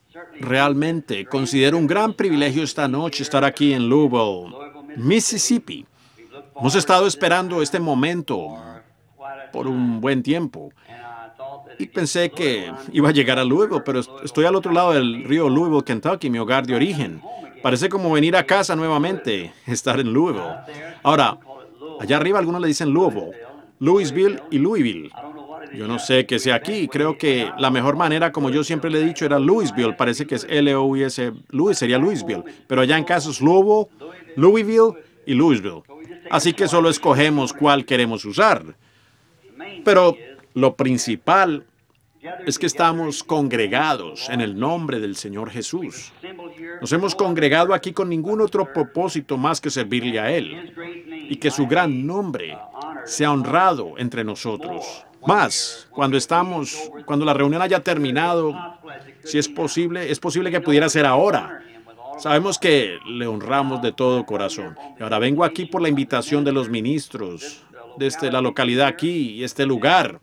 Realmente considero un gran privilegio esta noche estar aquí en Louisville, Mississippi. Hemos estado esperando este momento por un buen tiempo y pensé que iba a llegar a Louisville, pero estoy al otro lado del río Louisville, Kentucky, mi hogar de origen. Parece como venir a casa nuevamente, estar en Louisville. Ahora, allá arriba algunos le dicen Louisville, Louisville y Louisville. Yo no sé qué sea aquí. Creo que la mejor manera, como yo siempre le he dicho, era Louisville. Parece que es L-O-U-I-S. Louis sería Louisville. Pero allá en casos Louisville, Louisville y Louisville. Así que solo escogemos cuál queremos usar. Pero lo principal es que estamos congregados en el nombre del Señor Jesús. Nos hemos congregado aquí con ningún otro propósito más que servirle a Él y que su gran nombre sea honrado entre nosotros. Más, cuando la reunión haya terminado, si es posible que pudiera ser ahora. Sabemos que le honramos de todo corazón. Y ahora vengo aquí por la invitación de los ministros desde la localidad aquí y este lugar.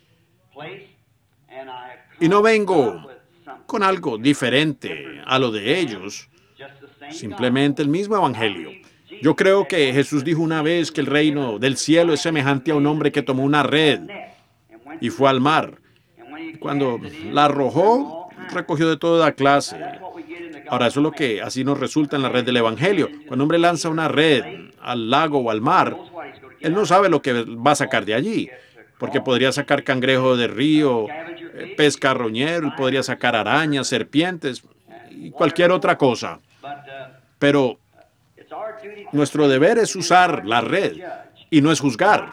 Y no vengo con algo diferente a lo de ellos, simplemente el mismo evangelio. Yo creo que Jesús dijo una vez que el reino del cielo es semejante a un hombre que tomó una red y fue al mar. Cuando la arrojó, recogió de toda clase. Ahora, eso es lo que así nos resulta en la red del evangelio. Cuando un hombre lanza una red al lago o al mar, él no sabe lo que va a sacar de allí, porque podría sacar cangrejo de río, pez carroñero, él podría sacar arañas, serpientes y cualquier otra cosa. Pero nuestro deber es usar la red y no es juzgar.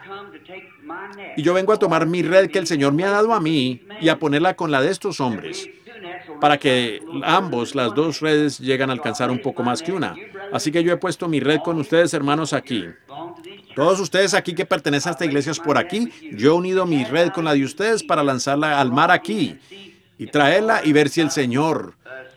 Y yo vengo a tomar mi red que el Señor me ha dado a mí y a ponerla con la de estos hombres, para que las dos redes lleguen a alcanzar un poco más que una. Así que yo he puesto mi red con ustedes, hermanos, aquí. Todos ustedes aquí que pertenecen a esta iglesia es por aquí. Yo he unido mi red con la de ustedes para lanzarla al mar aquí y traerla y ver si el Señor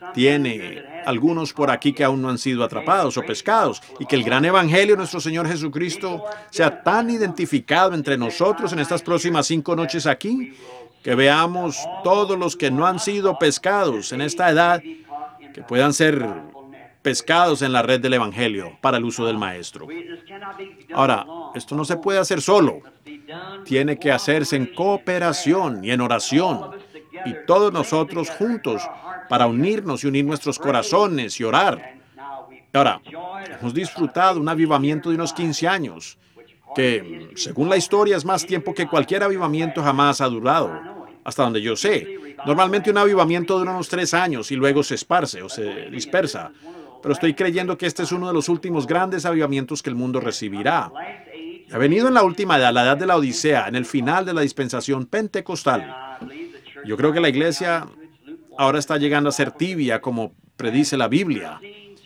tiene algunos por aquí que aún no han sido atrapados o pescados, y que el gran evangelio de nuestro Señor Jesucristo sea tan identificado entre nosotros en estas próximas 5 noches aquí, que veamos todos los que no han sido pescados en esta edad, que puedan ser pescados en la red del evangelio para el uso del maestro. Ahora, esto no se puede hacer solo. Tiene que hacerse en cooperación y en oración, y todos nosotros juntos para unirnos y unir nuestros corazones y orar. Ahora, hemos disfrutado un avivamiento de unos 15 años, que según la historia es más tiempo que cualquier avivamiento jamás ha durado, hasta donde yo sé. Normalmente un avivamiento dura unos 3 años y luego se esparce o se dispersa. Pero estoy creyendo que este es uno de los últimos grandes avivamientos que el mundo recibirá. Ha venido en la última edad, la edad de la Odisea, en el final de la dispensación pentecostal. Yo creo que la iglesia ahora está llegando a ser tibia, como predice la Biblia.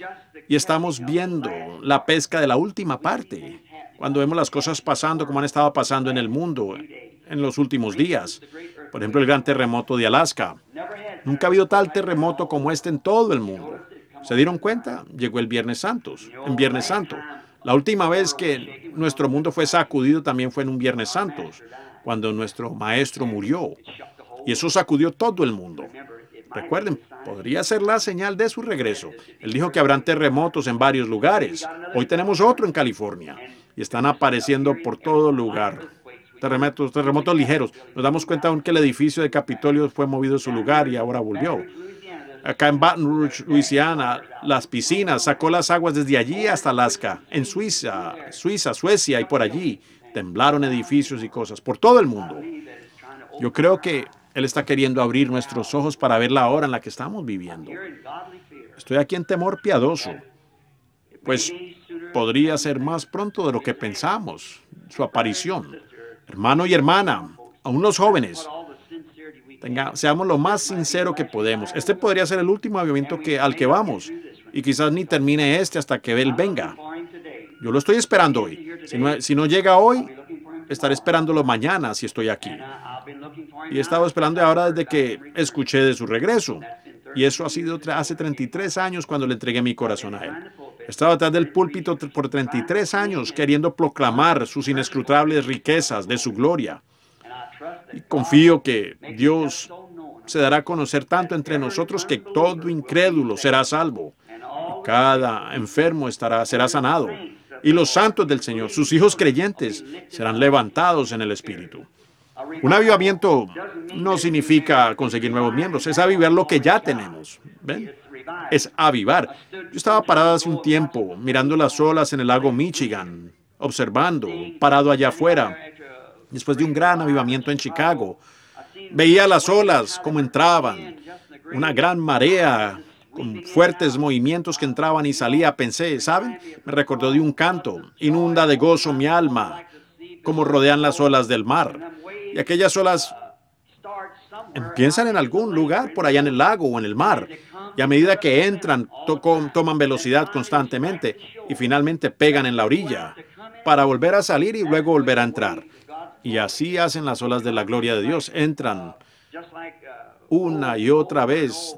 Y estamos viendo la pesca de la última parte, cuando vemos las cosas pasando como han estado pasando en el mundo en los últimos días. Por ejemplo, el gran terremoto de Alaska. Nunca ha habido tal terremoto como este en todo el mundo. ¿Se dieron cuenta? Llegó el Viernes Santo. En Viernes Santo. La última vez que nuestro mundo fue sacudido también fue en un Viernes Santo, cuando nuestro maestro murió. Y eso sacudió todo el mundo. Recuerden, podría ser la señal de su regreso. Él dijo que habrán terremotos en varios lugares. Hoy tenemos otro en California y están apareciendo por todo lugar. Terremotos ligeros. Nos damos cuenta aún que el edificio de Capitolio fue movido de su lugar y ahora volvió. Acá en Baton Rouge, Luisiana, las piscinas, sacó las aguas desde allí hasta Alaska. En Suiza, Suecia y por allí, temblaron edificios y cosas por todo el mundo. Yo creo que Él está queriendo abrir nuestros ojos para ver la hora en la que estamos viviendo. Estoy aquí en temor piadoso, pues podría ser más pronto de lo que pensamos, su aparición. Hermano y hermana, aún los jóvenes, seamos lo más sincero que podemos. Este podría ser el último avivamiento al que vamos, y quizás ni termine hasta que Él venga. Yo lo estoy esperando hoy. Si no llega hoy, estaré esperándolo mañana si estoy aquí. Y he estado esperando ahora desde que escuché de su regreso. Y eso ha sido hace 33 años cuando le entregué mi corazón a Él. He estado atrás del púlpito por 33 años queriendo proclamar sus inescrutables riquezas de su gloria. Y confío que Dios se dará a conocer tanto entre nosotros que todo incrédulo será salvo. Y cada enfermo será sanado. Y los santos del Señor, sus hijos creyentes, serán levantados en el Espíritu. Un avivamiento no significa conseguir nuevos miembros, es avivar lo que ya tenemos. ¿Ven? Es avivar. Yo estaba parado hace un tiempo mirando las olas en el lago Michigan, observando, parado allá afuera, después de un gran avivamiento en Chicago. Veía las olas como entraban, una gran marea con fuertes movimientos que entraban y salía. Pensé, ¿saben? Me recordó de un canto, inunda de gozo mi alma, como rodean las olas del mar. Y aquellas olas empiezan en algún lugar por allá en el lago o en el mar. Y a medida que entran, toman velocidad constantemente y finalmente pegan en la orilla para volver a salir y luego volver a entrar. Y así hacen las olas de la gloria de Dios. Entran una y otra vez,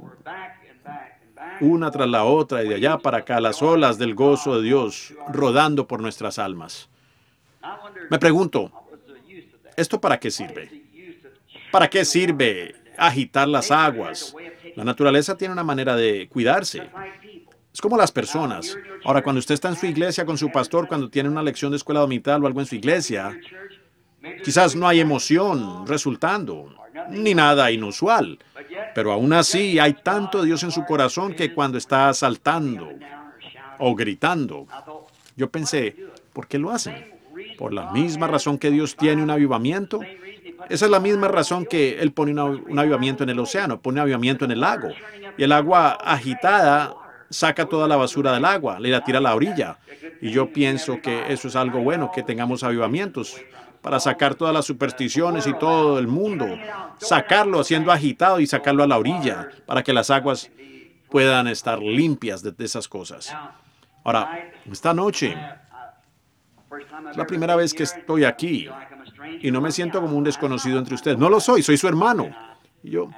una tras la otra y de allá para acá, las olas del gozo de Dios rodando por nuestras almas. Me pregunto, ¿esto para qué sirve? ¿Para qué sirve agitar las aguas? La naturaleza tiene una manera de cuidarse. Es como las personas. Ahora, cuando usted está en su iglesia con su pastor, cuando tiene una lección de escuela dominical o algo en su iglesia, quizás no hay emoción resultando, ni nada inusual. Pero aún así hay tanto de Dios en su corazón que cuando está saltando o gritando, yo pensé, ¿por qué lo hacen? Por la misma razón que Dios tiene un avivamiento. Esa es la misma razón que Él pone un avivamiento en el océano, pone un avivamiento en el lago. Y el agua agitada saca toda la basura del agua, le la tira a la orilla. Y yo pienso que eso es algo bueno, que tengamos avivamientos para sacar todas las supersticiones y todo el mundo, sacarlo siendo agitado y sacarlo a la orilla para que las aguas puedan estar limpias de esas cosas. Ahora, esta noche es la primera vez que estoy aquí y no me siento como un desconocido entre ustedes. No lo soy su hermano. Y yo,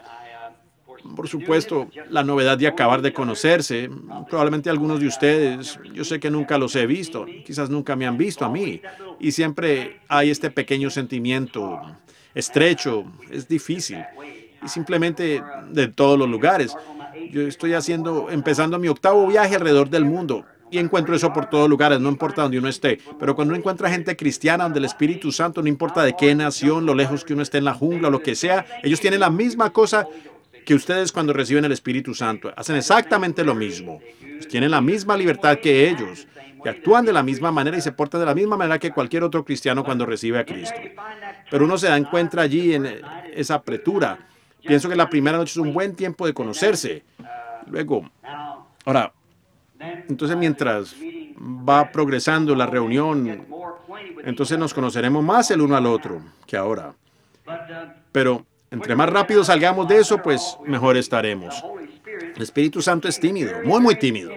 por supuesto, la novedad de acabar de conocerse, probablemente algunos de ustedes, yo sé que nunca los he visto, quizás nunca me han visto a mí, y siempre hay este pequeño sentimiento estrecho, es difícil, y simplemente de todos los lugares. Yo estoy empezando mi 8º viaje alrededor del mundo, y encuentro eso por todos lugares, no importa donde uno esté. Pero cuando uno encuentra gente cristiana, donde el Espíritu Santo, no importa de qué nación, lo lejos que uno esté en la jungla o lo que sea, ellos tienen la misma cosa que ustedes cuando reciben el Espíritu Santo. Hacen exactamente lo mismo. Tienen la misma libertad que ellos. Y actúan de la misma manera y se portan de la misma manera que cualquier otro cristiano cuando recibe a Cristo. Pero uno se encuentra allí en esa apretura. Pienso que la primera noche es un buen tiempo de conocerse. Luego, ahora, entonces mientras va progresando la reunión, entonces nos conoceremos más el uno al otro que ahora. Pero entre más rápido salgamos de eso, pues mejor estaremos. El Espíritu Santo es tímido, muy, muy tímido.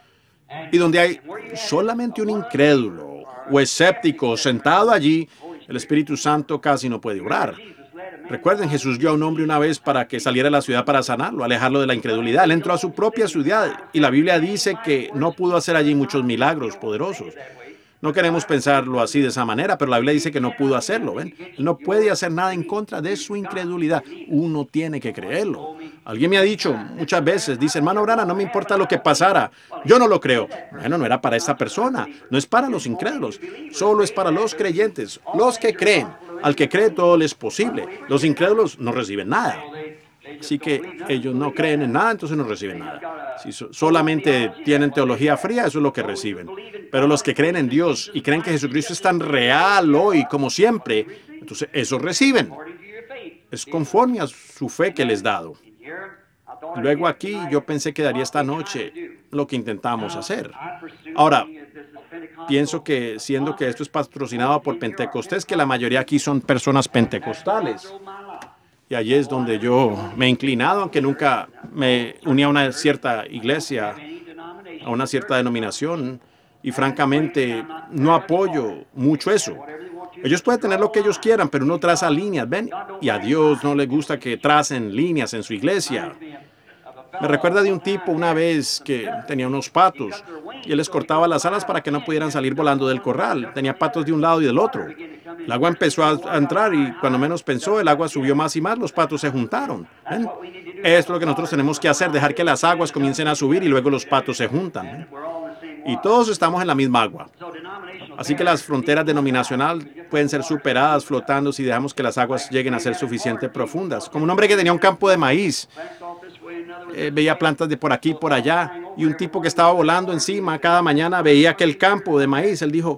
Y donde hay solamente un incrédulo o escéptico sentado allí, el Espíritu Santo casi no puede obrar. Recuerden, Jesús dio a un hombre una vez para que saliera a la ciudad para sanarlo, alejarlo de la incredulidad. Él entró a su propia ciudad y la Biblia dice que no pudo hacer allí muchos milagros poderosos. No queremos pensarlo así de esa manera, pero la Biblia dice que no pudo hacerlo, ¿ven? Él no puede hacer nada en contra de su incredulidad. Uno tiene que creerlo. Alguien me ha dicho muchas veces, dice, hermano Branham, no me importa lo que pasara. Yo no lo creo. Bueno, no era para esta persona. No es para los incrédulos. Solo es para los creyentes, los que creen. Al que cree todo le es posible. Los incrédulos no reciben nada. Así que ellos no creen en nada, entonces no reciben nada. Si solamente tienen teología fría, eso es lo que reciben. Pero los que creen en Dios y creen que Jesucristo es tan real hoy como siempre, entonces eso reciben. Es conforme a su fe que les dado. Luego aquí yo pensé que daría esta noche lo que intentamos hacer. Ahora, pienso que siendo que esto es patrocinado por Pentecostés, que la mayoría aquí son personas pentecostales. Y allí es donde yo me he inclinado, aunque nunca me uní a una cierta iglesia, a una cierta denominación. Y francamente no apoyo mucho eso. Ellos pueden tener lo que ellos quieran, pero uno traza líneas, ¿ven? Y a Dios no le gusta que tracen líneas en su iglesia. Me recuerda de un tipo una vez que tenía unos patos y él les cortaba las alas para que no pudieran salir volando del corral. Tenía patos de un lado y del otro. El agua empezó a entrar y cuando menos pensó, el agua subió más y más, los patos se juntaron. ¿Ven? Esto es lo que nosotros tenemos que hacer, dejar que las aguas comiencen a subir y luego los patos se juntan. ¿Ven? Y todos estamos en la misma agua. Así que las fronteras denominacionales pueden ser superadas flotando si dejamos que las aguas lleguen a ser suficientemente profundas. Como un hombre que tenía un campo de maíz, veía plantas de por aquí y por allá, y un tipo que estaba volando encima cada mañana veía aquel campo de maíz. Él dijo,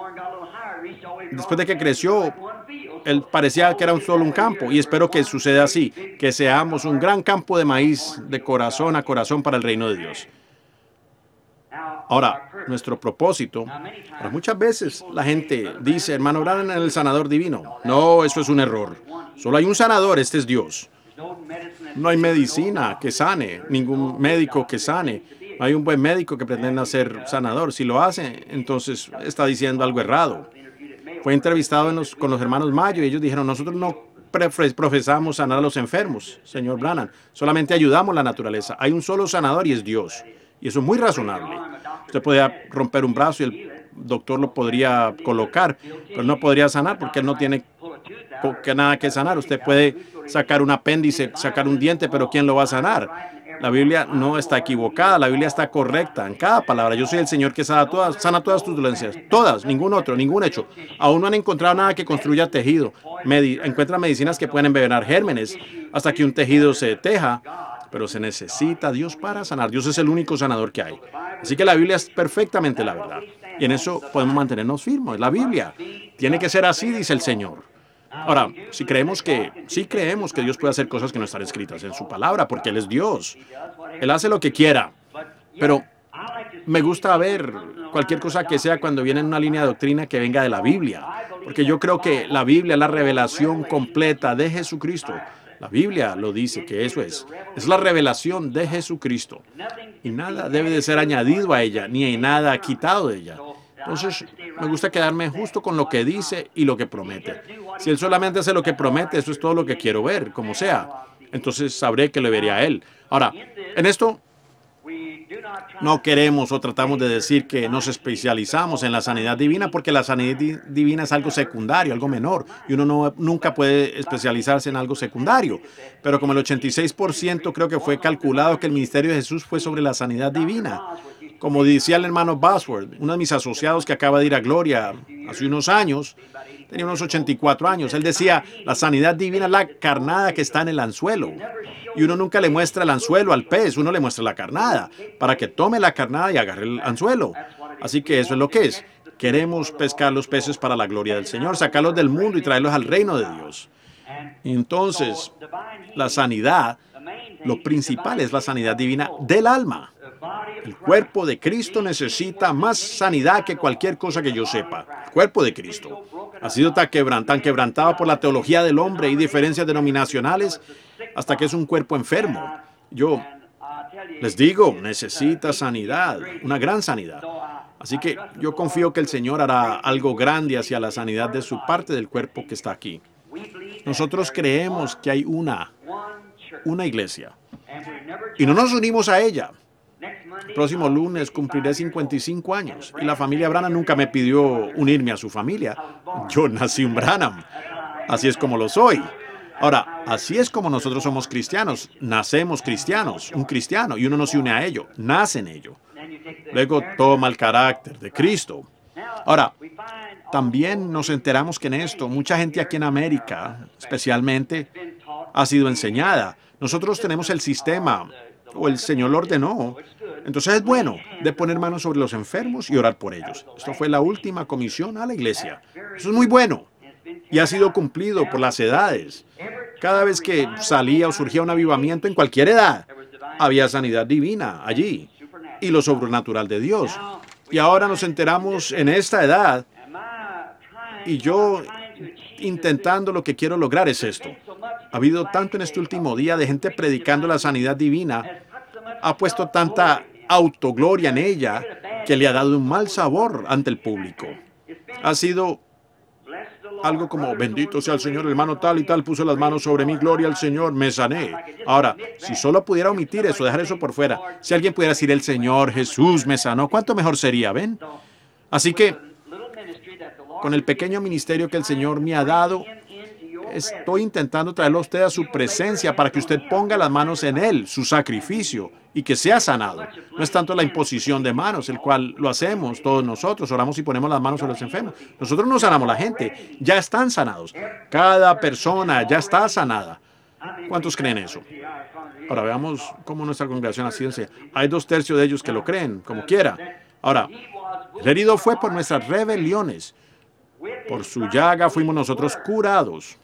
después de que creció, él parecía que era solo un campo, y espero que suceda así, que seamos un gran campo de maíz de corazón a corazón para el reino de Dios. Ahora, nuestro propósito, pero muchas veces la gente dice, hermano Branham es el sanador divino. No, eso es un error. Solo hay un sanador, este es Dios. No hay medicina que sane, ningún médico que sane. No hay un buen médico que pretenda ser sanador. Si lo hace, entonces está diciendo algo errado. Fue entrevistado con los hermanos Mayo y ellos dijeron, nosotros no profesamos sanar a los enfermos, señor Branham. Solamente ayudamos la naturaleza. Hay un solo sanador y es Dios. Y eso es muy razonable. Usted podría romper un brazo y el doctor lo podría colocar, pero no podría sanar porque él no tiene nada que sanar. Usted puede sacar un apéndice, sacar un diente, pero ¿quién lo va a sanar? La Biblia no está equivocada, la Biblia está correcta en cada palabra. Yo soy el Señor que sana todas tus dolencias, todas, ningún otro, ningún hecho. Aún no han encontrado nada que construya tejido. Encuentran medicinas que pueden envenenar gérmenes hasta que un tejido se teja, pero se necesita Dios para sanar. Dios es el único sanador que hay. Así que la Biblia es perfectamente la verdad. Y en eso podemos mantenernos firmes. La Biblia tiene que ser así, dice el Señor. Ahora, sí creemos que Dios puede hacer cosas que no están escritas en su palabra, porque Él es Dios. Él hace lo que quiera. Pero me gusta ver cualquier cosa que sea cuando viene en una línea de doctrina que venga de la Biblia. Porque yo creo que la Biblia es la revelación completa de Jesucristo. La Biblia lo dice que eso es la revelación de Jesucristo. Y nada debe de ser añadido a ella, ni hay nada quitado de ella. Entonces, me gusta quedarme justo con lo que dice y lo que promete. Si Él solamente hace lo que promete, eso es todo lo que quiero ver, como sea. Entonces, sabré que le veré a Él. Ahora, en esto, no queremos o tratamos de decir que nos especializamos en la sanidad divina, porque la sanidad divina es algo secundario, algo menor, y uno nunca puede especializarse en algo secundario. Pero como el 86% creo que fue calculado que el ministerio de Jesús fue sobre la sanidad divina. Como decía el hermano Bosworth, uno de mis asociados que acaba de ir a Gloria hace unos años, tenía unos 84 años, él decía, la sanidad divina es la carnada que está en el anzuelo. Y uno nunca le muestra el anzuelo al pez, uno le muestra la carnada, para que tome la carnada y agarre el anzuelo. Así que eso es lo que es. Queremos pescar los peces para la gloria del Señor, sacarlos del mundo y traerlos al reino de Dios. Y entonces, la sanidad, lo principal es la sanidad divina del alma. El cuerpo de Cristo necesita más sanidad que cualquier cosa que yo sepa. El cuerpo de Cristo ha sido tan quebrantado por la teología del hombre y diferencias denominacionales hasta que es un cuerpo enfermo. Yo les digo, necesita sanidad, una gran sanidad. Así que yo confío que el Señor hará algo grande hacia la sanidad de su parte del cuerpo que está aquí. Nosotros creemos que hay una iglesia y no nos unimos a ella. El próximo lunes cumpliré 55 años y la familia Branham nunca me pidió unirme a su familia. Yo nací un Branham. Así es como lo soy. Ahora, así es como nosotros somos cristianos. Nacemos cristianos, un cristiano, y uno no se une a ello, nace en ello. Luego toma el carácter de Cristo. Ahora, también nos enteramos que en esto, mucha gente aquí en América, especialmente, ha sido enseñada. Nosotros tenemos el sistema, o el Señor lo ordenó. Entonces es bueno de poner manos sobre los enfermos y orar por ellos. Esto fue la última comisión a la iglesia. Eso es muy bueno y ha sido cumplido por las edades. Cada vez que salía o surgía un avivamiento en cualquier edad, había sanidad divina allí y lo sobrenatural de Dios. Y ahora nos enteramos en esta edad y yo intentando lo que quiero lograr es esto. Ha habido tanto en este último día de gente predicando la sanidad divina, ha puesto tanta autogloria en ella que le ha dado un mal sabor ante el público. Ha sido algo como, bendito sea el Señor, el hermano tal y tal puso las manos sobre mí, gloria al Señor, me sané. Ahora, si solo pudiera omitir eso, dejar eso por fuera, si alguien pudiera decir, el Señor Jesús me sanó, ¿cuánto mejor sería, ven? Así que con el pequeño ministerio que el Señor me ha dado, estoy intentando traerlo a usted a su presencia para que usted ponga las manos en Él, su sacrificio, y que sea sanado. No es tanto la imposición de manos, el cual lo hacemos todos nosotros, oramos y ponemos las manos sobre los enfermos. Nosotros no sanamos a la gente, ya están sanados. Cada persona ya está sanada. ¿Cuántos creen eso? Ahora veamos cómo nuestra congregación ha sido. Hay 2/3 de ellos que lo creen, como quiera. Ahora, el herido fue por nuestras rebeliones. Por su llaga fuimos nosotros curados.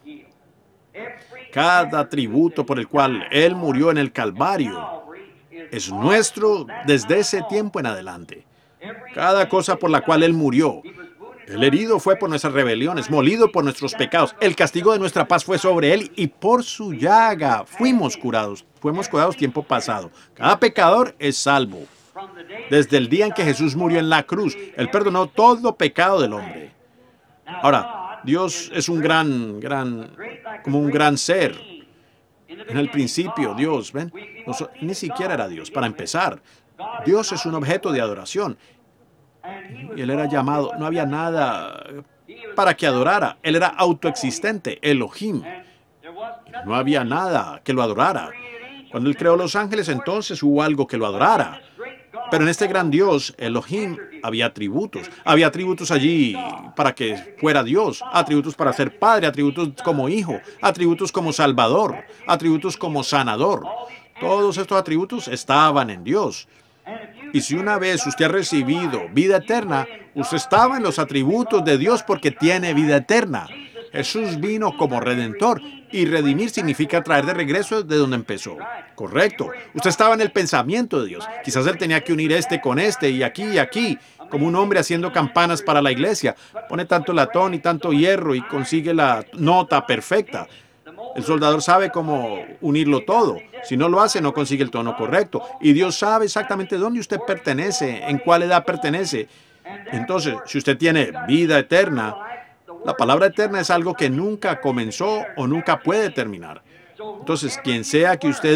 Cada atributo por el cual Él murió en el Calvario es nuestro desde ese tiempo en adelante. Cada cosa por la cual Él murió. El herido fue por nuestras rebeliones, molido por nuestros pecados. El castigo de nuestra paz fue sobre Él y por su llaga fuimos curados. Fuimos curados tiempo pasado. Cada pecador es salvo. Desde el día en que Jesús murió en la cruz, Él perdonó todo pecado del hombre. Ahora, Dios es como un gran ser. En el principio, Dios, ¿ven? Ni siquiera era Dios, para empezar. Dios es un objeto de adoración. Y Él era llamado, no había nada para que adorara. Él era autoexistente, Elohim. No había nada que lo adorara. Cuando Él creó los ángeles, entonces hubo algo que lo adorara. Pero en este gran Dios, Elohim, había atributos. Había atributos allí para que fuera Dios. Atributos para ser padre, atributos como hijo, atributos como salvador, atributos como sanador. Todos estos atributos estaban en Dios. Y si una vez usted ha recibido vida eterna, usted estaba en los atributos de Dios porque tiene vida eterna. Jesús vino como redentor y redimir significa traer de regreso de donde empezó. Correcto. Usted estaba en el pensamiento de Dios. Quizás Él tenía que unir este con este y aquí, como un hombre haciendo campanas para la iglesia. Pone tanto latón y tanto hierro y consigue la nota perfecta. El soldador sabe cómo unirlo todo. Si no lo hace, no consigue el tono correcto. Y Dios sabe exactamente dónde usted pertenece, en cuál edad pertenece. Entonces, si usted tiene vida eterna, la palabra eterna es algo que nunca comenzó o nunca puede terminar. Entonces, quien sea que usted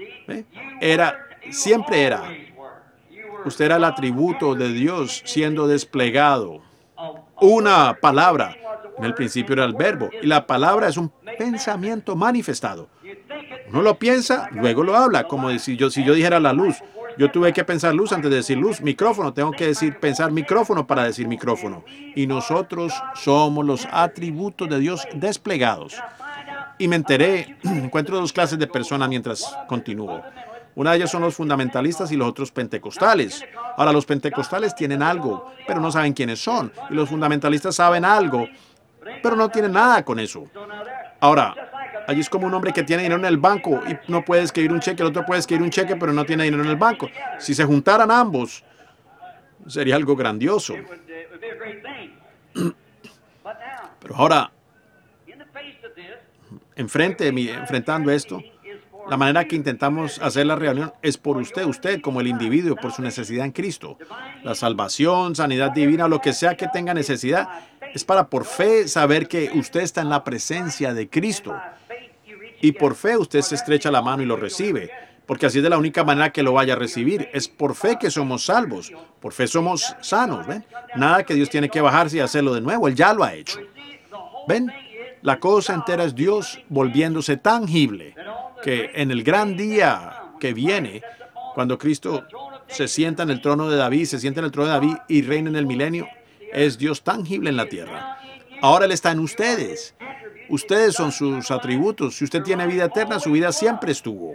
siempre era. Usted era el atributo de Dios siendo desplegado. Una palabra. En el principio era el verbo. Y la palabra es un pensamiento manifestado. Uno lo piensa, luego lo habla. Como si yo dijera la luz. Yo tuve que pensar luz antes de decir luz. Micrófono, tengo que pensar micrófono para decir micrófono. Y nosotros somos los atributos de Dios desplegados. Y me encuentro 2 clases de personas mientras continúo. Una de ellas son los fundamentalistas y los otros pentecostales. Ahora, los pentecostales tienen algo, pero no saben quiénes son. Y los fundamentalistas saben algo, pero no tienen nada con eso. Ahora, allí es como un hombre que tiene dinero en el banco y no puede escribir un cheque, el otro puede escribir un cheque, pero no tiene dinero en el banco. Si se juntaran ambos, sería algo grandioso. Pero ahora, enfrentando esto, la manera que intentamos hacer la reunión es por usted como el individuo, por su necesidad en Cristo. La salvación, sanidad divina, lo que sea que tenga necesidad, es para por fe saber que usted está en la presencia de Cristo. Y por fe usted se estrecha la mano y lo recibe, porque así es de la única manera que lo vaya a recibir. Es por fe que somos salvos, por fe somos sanos, ¿ven? Nada que Dios tiene que bajarse y hacerlo de nuevo, Él ya lo ha hecho. ¿Ven? La cosa entera es Dios volviéndose tangible, que en el gran día que viene, cuando Cristo se sienta en el trono de David, y reina en el milenio, es Dios tangible en la tierra. Ahora Él está en ustedes. Ustedes son sus atributos. Si usted tiene vida eterna, su vida siempre estuvo.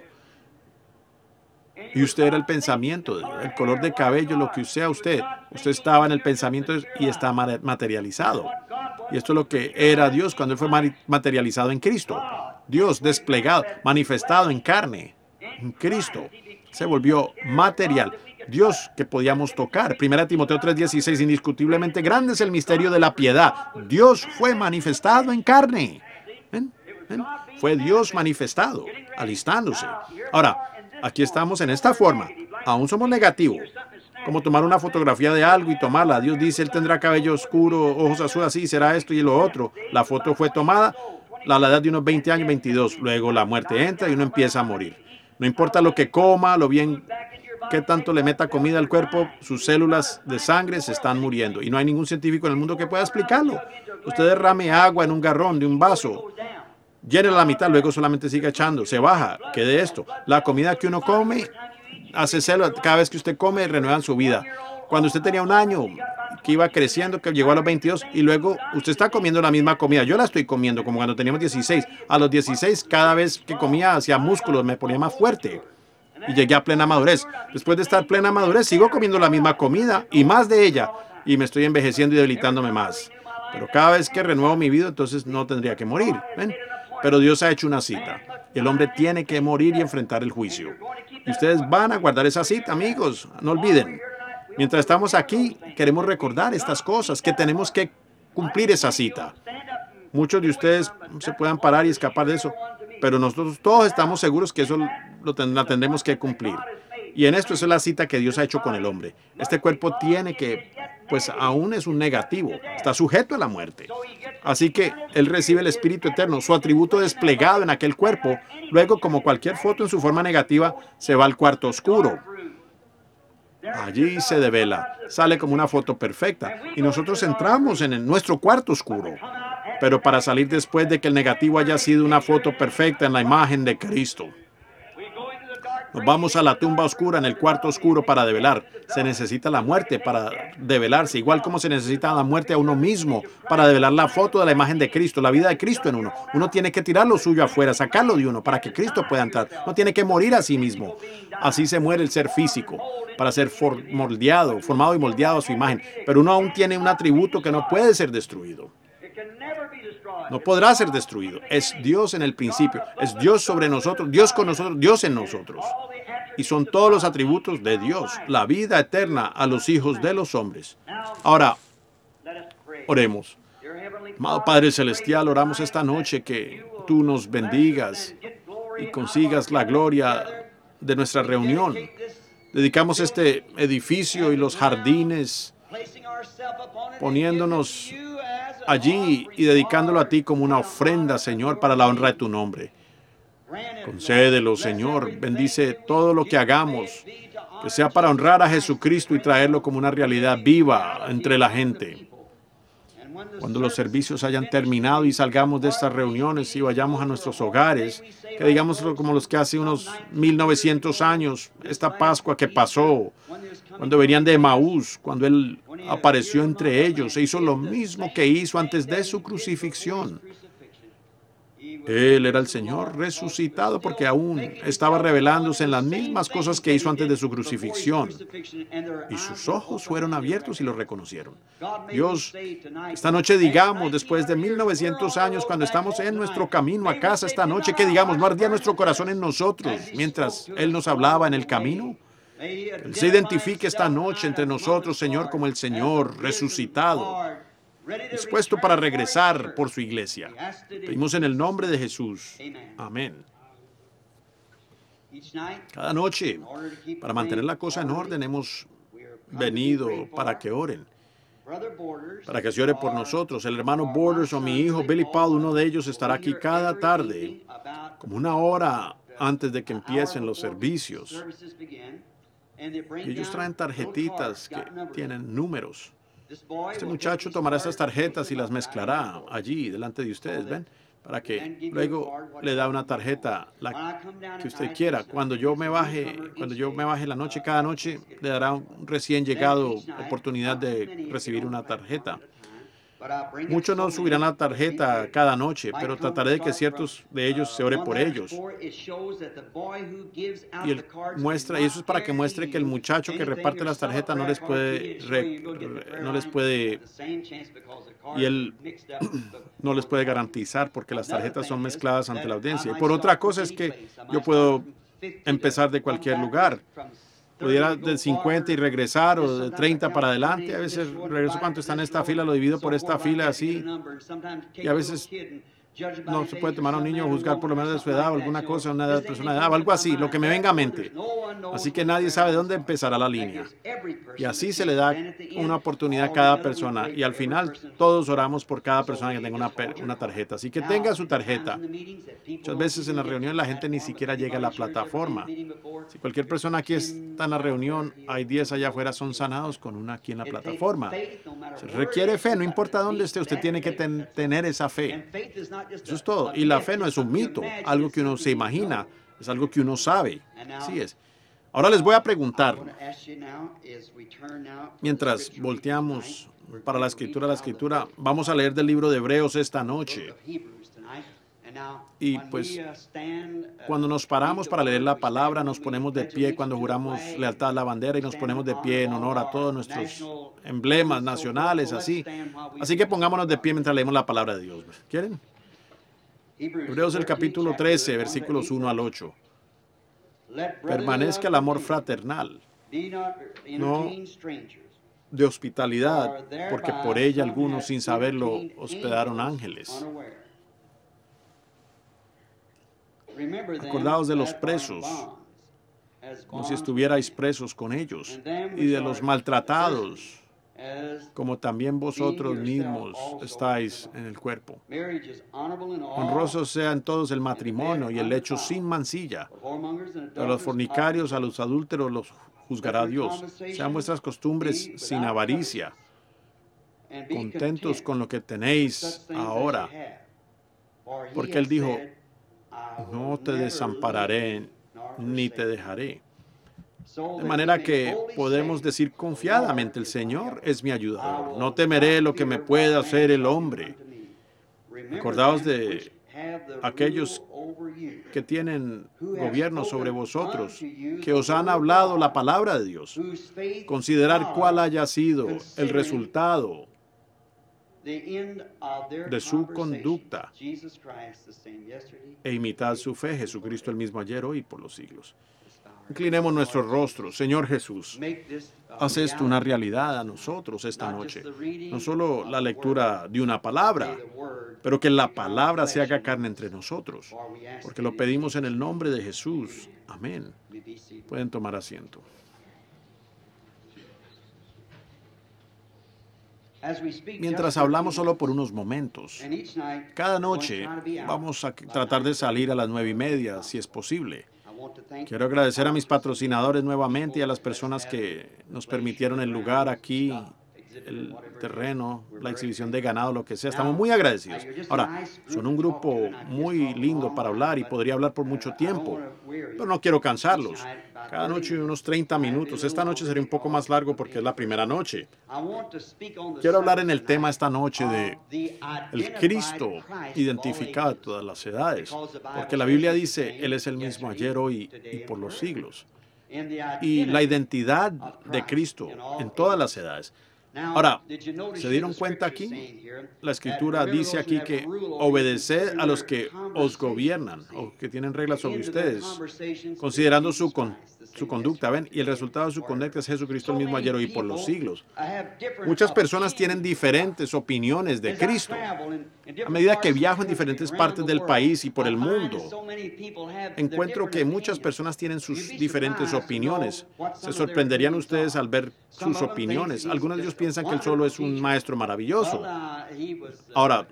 Y usted era el pensamiento, el color de cabello, lo que sea usted. Usted estaba en el pensamiento y está materializado. Y esto es lo que era Dios cuando Él fue materializado en Cristo. Dios desplegado, manifestado en carne, en Cristo. Se volvió material. Dios que podíamos tocar. 1 Timoteo 3:16, indiscutiblemente grande es el misterio de la piedad. Dios fue manifestado en carne. ¿Ven? ¿Ven? Fue Dios manifestado, alistándose. Ahora, aquí estamos en esta forma. Aún somos negativos. Como tomar una fotografía de algo y tomarla. Dios dice, Él tendrá cabello oscuro, ojos azules, así, será esto y lo otro. La foto fue tomada a la edad de unos 20 años, 22. Luego la muerte entra y uno empieza a morir. No importa lo que coma, lo bien qué tanto le meta comida al cuerpo, sus células de sangre se están muriendo. Y no hay ningún científico en el mundo que pueda explicarlo. Usted derrame agua en un garrón de un vaso, llene la mitad, luego solamente sigue echando, se baja. ¿Qué de esto? La comida que uno come hace células. Cada vez que usted come, renuevan su vida. Cuando usted tenía 1 año, que iba creciendo, que llegó a los 22, y luego usted está comiendo la misma comida. Yo la estoy comiendo como cuando teníamos 16. A los 16, cada vez que comía, hacía músculos, me ponía más fuerte. Y llegué a plena madurez. Después de estar plena madurez, sigo comiendo la misma comida y más de ella. Y me estoy envejeciendo y debilitándome más. Pero cada vez que renuevo mi vida, entonces no tendría que morir. ¿Ven? Pero Dios ha hecho una cita. Y el hombre tiene que morir y enfrentar el juicio. Y ustedes van a guardar esa cita, amigos. No olviden. Mientras estamos aquí, queremos recordar estas cosas, que tenemos que cumplir esa cita. Muchos de ustedes se puedan parar y escapar de eso, pero nosotros todos estamos seguros que eso la tendremos que cumplir. Y en esto, esa es la cita que Dios ha hecho con el hombre. Este cuerpo tiene que, pues aún es un negativo, está sujeto a la muerte. Así que él recibe el Espíritu Eterno, su atributo desplegado en aquel cuerpo. Luego, como cualquier foto en su forma negativa, se va al cuarto oscuro. Allí se devela, sale como una foto perfecta. Y nosotros entramos en nuestro cuarto oscuro. Pero para salir después de que el negativo haya sido una foto perfecta en la imagen de Cristo. Nos vamos a la tumba oscura, en el cuarto oscuro, para develar. Se necesita la muerte para develarse, igual como se necesita la muerte a uno mismo para develar la foto de la imagen de Cristo, la vida de Cristo en uno. Uno tiene que tirar lo suyo afuera, sacarlo de uno para que Cristo pueda entrar. No tiene que morir a sí mismo. Así se muere el ser físico, para ser formado y moldeado a su imagen. Pero uno aún tiene un atributo que no puede ser destruido. No podrá ser destruido. Es Dios en el principio. Es Dios sobre nosotros, Dios con nosotros, Dios en nosotros. Y son todos los atributos de Dios, la vida eterna a los hijos de los hombres. Ahora, oremos. Amado Padre Celestial, oramos esta noche que tú nos bendigas y consigas la gloria de nuestra reunión. Dedicamos este edificio y los jardines, poniéndonos allí y dedicándolo a ti como una ofrenda, Señor, para la honra de tu nombre. Concédelo, Señor. Bendice todo lo que hagamos, que sea para honrar a Jesucristo y traerlo como una realidad viva entre la gente. Cuando los servicios hayan terminado y salgamos de estas reuniones y vayamos a nuestros hogares, que digamos como los que hace unos 1900 años, esta Pascua que pasó, cuando venían de Emaús, cuando Él apareció entre ellos, e hizo lo mismo que hizo antes de su crucifixión. Él era el Señor resucitado porque aún estaba revelándose en las mismas cosas que hizo antes de su crucifixión. Y sus ojos fueron abiertos y lo reconocieron. Dios, esta noche digamos, después de 1900 años, cuando estamos en nuestro camino a casa esta noche, que digamos, no ardía nuestro corazón en nosotros mientras Él nos hablaba en el camino. Él se identifique esta noche entre nosotros, Señor, como el Señor resucitado, dispuesto para regresar por su iglesia. Pedimos en el nombre de Jesús. Amén. Cada noche, para mantener la cosa en orden, hemos venido para que oren, para que se ore por nosotros. El hermano Borders o mi hijo Billy Paul, uno de ellos, estará aquí cada tarde, como 1 hora antes de que empiecen los servicios. Y ellos traen tarjetitas que tienen números. Este muchacho tomará estas tarjetas y las mezclará allí delante de ustedes, ¿ven? Para que luego le da una tarjeta, la que usted quiera. Cuando yo me baje la noche, cada noche le dará un recién llegado oportunidad de recibir una tarjeta. Muchos no subirán la tarjeta cada noche, pero trataré de que ciertos de ellos se ore por ellos. Y él muestra, y eso es para que muestre que el muchacho que reparte las tarjetas no les puede, y él no les puede garantizar porque las tarjetas son mezcladas ante la audiencia. Y por otra cosa es que yo puedo empezar de cualquier lugar. Pudiera de 50 y regresar, o de 30 para adelante. A veces regreso cuánto está en esta fila, lo divido por esta fila así. Y a veces No se puede tomar a un niño o juzgar por lo menos de su edad o alguna cosa, una persona de edad o algo así, lo que me venga a mente. Así que nadie sabe dónde empezará la línea. Y así se le da una oportunidad a cada persona. Y al final todos oramos por cada persona que tenga una tarjeta. Así que tenga su tarjeta. Muchas veces en la reunión la gente ni siquiera llega a la plataforma. Si cualquier persona aquí está en la reunión, hay 10 allá afuera, son sanados con una aquí en la plataforma. Se requiere fe, no importa dónde esté, usted tiene que tener esa fe. Eso es todo. Y la fe no es un mito, algo que uno se imagina, es algo que uno sabe. Así es. Ahora les voy a preguntar, mientras volteamos para la escritura, vamos a leer del libro de Hebreos esta noche. Y pues, cuando nos paramos para leer la palabra, nos ponemos de pie cuando juramos lealtad a la bandera y nos ponemos de pie en honor a todos nuestros emblemas nacionales, así. Así que pongámonos de pie mientras leemos la palabra de Dios. ¿Quieren? Hebreos el capítulo 13, versículos 1 al 8. Permanezca el amor fraternal, no de hospitalidad, porque por ella algunos sin saberlo hospedaron ángeles. Acordaos de los presos, como si estuvierais presos con ellos, y de los maltratados, como también vosotros mismos estáis en el cuerpo. Honrosos sean todos el matrimonio y el lecho sin mancilla, pero a los fornicarios, a los adúlteros los juzgará Dios. Sean vuestras costumbres sin avaricia, contentos con lo que tenéis ahora, porque Él dijo, no te desampararé ni te dejaré. De manera que podemos decir confiadamente, el Señor es mi ayudador. No temeré lo que me pueda hacer el hombre. Acordaos de aquellos que tienen gobierno sobre vosotros, que os han hablado la palabra de Dios. Considerar cuál haya sido el resultado de su conducta e imitad su fe, Jesucristo el mismo ayer, hoy y por los siglos. Inclinemos nuestros rostros. Señor Jesús, haz esto una realidad a nosotros esta noche. No solo la lectura de una palabra, pero que la palabra se haga carne entre nosotros, porque lo pedimos en el nombre de Jesús. Amén. Pueden tomar asiento. Mientras hablamos solo por unos momentos, cada noche vamos a tratar de salir a las 9:30, si es posible. Quiero agradecer a mis patrocinadores nuevamente y a las personas que nos permitieron el lugar aquí, el terreno, la exhibición de ganado, lo que sea. Estamos muy agradecidos. Ahora, son un grupo muy lindo para hablar y podría hablar por mucho tiempo, pero no quiero cansarlos. Cada noche unos 30 minutos. Esta noche sería un poco más largo porque es la primera noche. Quiero hablar en el tema esta noche de el Cristo identificado a todas las edades, porque la Biblia dice, Él es el mismo ayer, hoy y por los siglos. Y la identidad de Cristo en todas las edades. Ahora, ¿se dieron cuenta aquí? La Escritura dice aquí que obedeced a los que os gobiernan o que tienen reglas sobre ustedes, considerando su conducta, ¿ven? Y el resultado de su conducta es Jesucristo el mismo ayer, hoy y por los siglos. Muchas personas tienen diferentes opiniones de Cristo. A medida que viajo en diferentes partes del país y por el mundo, encuentro que muchas personas tienen sus diferentes opiniones. Se sorprenderían ustedes al ver sus opiniones. Algunos de ellos piensan que Él solo es un maestro maravilloso. Ahora,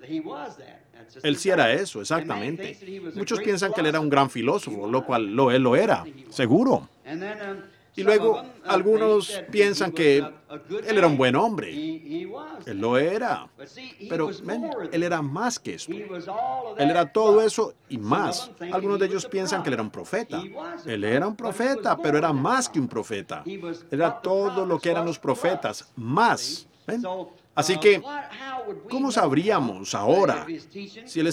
Él sí era eso, exactamente. Muchos piensan que Él era un gran filósofo, lo cual Él lo era, seguro. Y luego algunos piensan que Él era un buen hombre. Él lo era. Pero ven, Él era más que esto. Él era todo eso y más. Algunos de ellos piensan que Él era un profeta. Él era un profeta, pero era más que un profeta. Era todo lo que eran los profetas, más. ¿Ven? Así que, ¿cómo sabríamos ahora si Él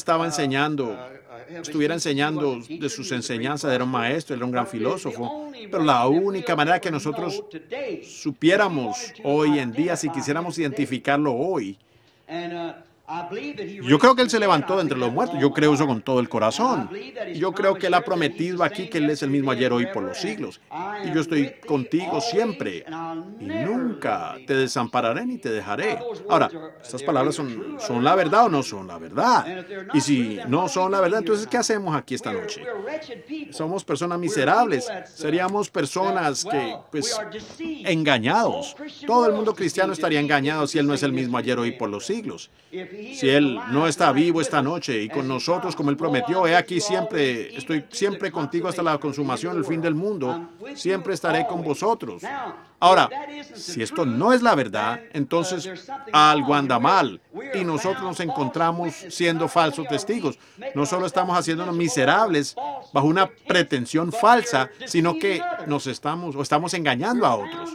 estuviera enseñando de sus enseñanzas? Era un maestro, era un gran filósofo, pero la única manera que nosotros supiéramos hoy en día, si quisiéramos identificarlo hoy, Yo creo que Él se levantó de entre los muertos. Yo creo eso con todo el corazón. Y yo creo que Él ha prometido aquí que Él es el mismo ayer, hoy, por los siglos. Y yo estoy contigo siempre. Y nunca te desampararé ni te dejaré. Ahora, ¿estas palabras son la verdad o no son la verdad? Y si no son la verdad, entonces, ¿qué hacemos aquí esta noche? Somos personas miserables. Seríamos personas que, pues, engañados. Todo el mundo cristiano estaría engañado si Él no es el mismo ayer, hoy, por los siglos. Si Él no está vivo esta noche y con nosotros como Él prometió, he aquí siempre, estoy siempre contigo hasta la consumación, el fin del mundo, siempre estaré con vosotros. Ahora, si esto no es la verdad, entonces algo anda mal y nosotros nos encontramos siendo falsos testigos. No solo estamos haciéndonos miserables bajo una pretensión falsa, sino que estamos engañando a otros.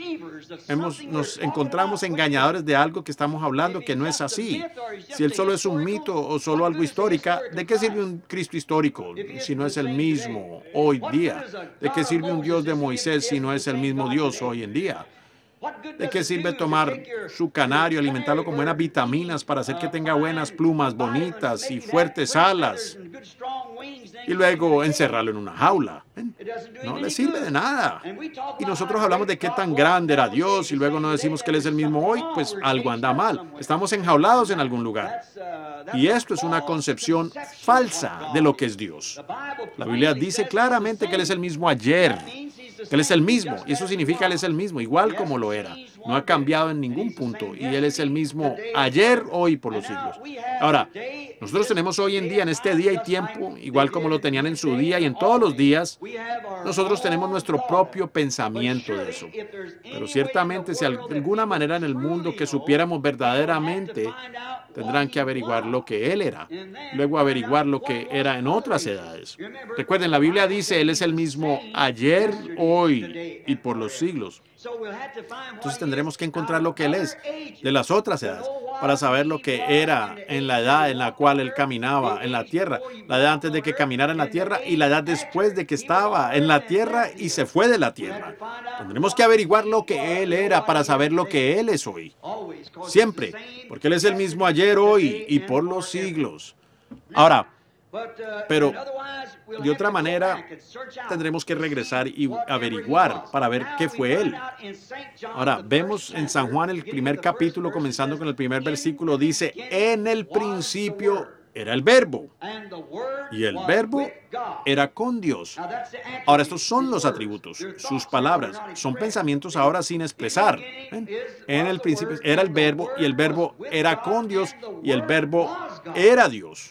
Nos encontramos engañadores de algo que estamos hablando que no es así. Si Él solo es un mito o solo algo histórico, ¿de qué sirve un Cristo histórico si no es el mismo hoy día? ¿De qué sirve un Dios de Moisés si no es el mismo Dios hoy en día? ¿De qué sirve tomar su canario, alimentarlo con buenas vitaminas para hacer que tenga buenas plumas bonitas y fuertes alas y luego encerrarlo en una jaula? No le sirve de nada. Y nosotros hablamos de qué tan grande era Dios y luego no decimos que Él es el mismo hoy, pues algo anda mal. Estamos enjaulados en algún lugar. Y esto es una concepción falsa de lo que es Dios. La Biblia dice claramente que Él es el mismo ayer, que Él es el mismo, y eso significa que Él es el mismo, igual como lo era. No ha cambiado en ningún punto, y Él es el mismo ayer, hoy, por los siglos. Ahora, nosotros tenemos hoy en día, en este día y tiempo, igual como lo tenían en su día y en todos los días, nosotros tenemos nuestro propio pensamiento de eso. Pero ciertamente, si hay alguna manera en el mundo que supiéramos verdaderamente, tendrán que averiguar lo que Él era, luego averiguar lo que era en otras edades. Recuerden, la Biblia dice, Él es el mismo ayer, hoy y por los siglos. Entonces tendremos que encontrar lo que Él es de las otras edades para saber lo que era en la edad en la cual Él caminaba en la tierra, la edad antes de que caminara en la tierra y la edad después de que estaba en la tierra y se fue de la tierra. Tendremos que averiguar lo que Él era para saber lo que Él es hoy. Siempre, porque Él es el mismo ayer, hoy y por los siglos. Ahora, pero de otra manera, tendremos que regresar y averiguar para ver qué fue Él. Ahora, vemos en San Juan el primer capítulo, comenzando con el primer versículo, dice, en el principio era el Verbo, y el Verbo era con Dios. Ahora, estos son los atributos, sus palabras, son pensamientos ahora sin expresar. ¿Ven? En el principio era el Verbo, y el Verbo era con Dios, y el Verbo era Dios.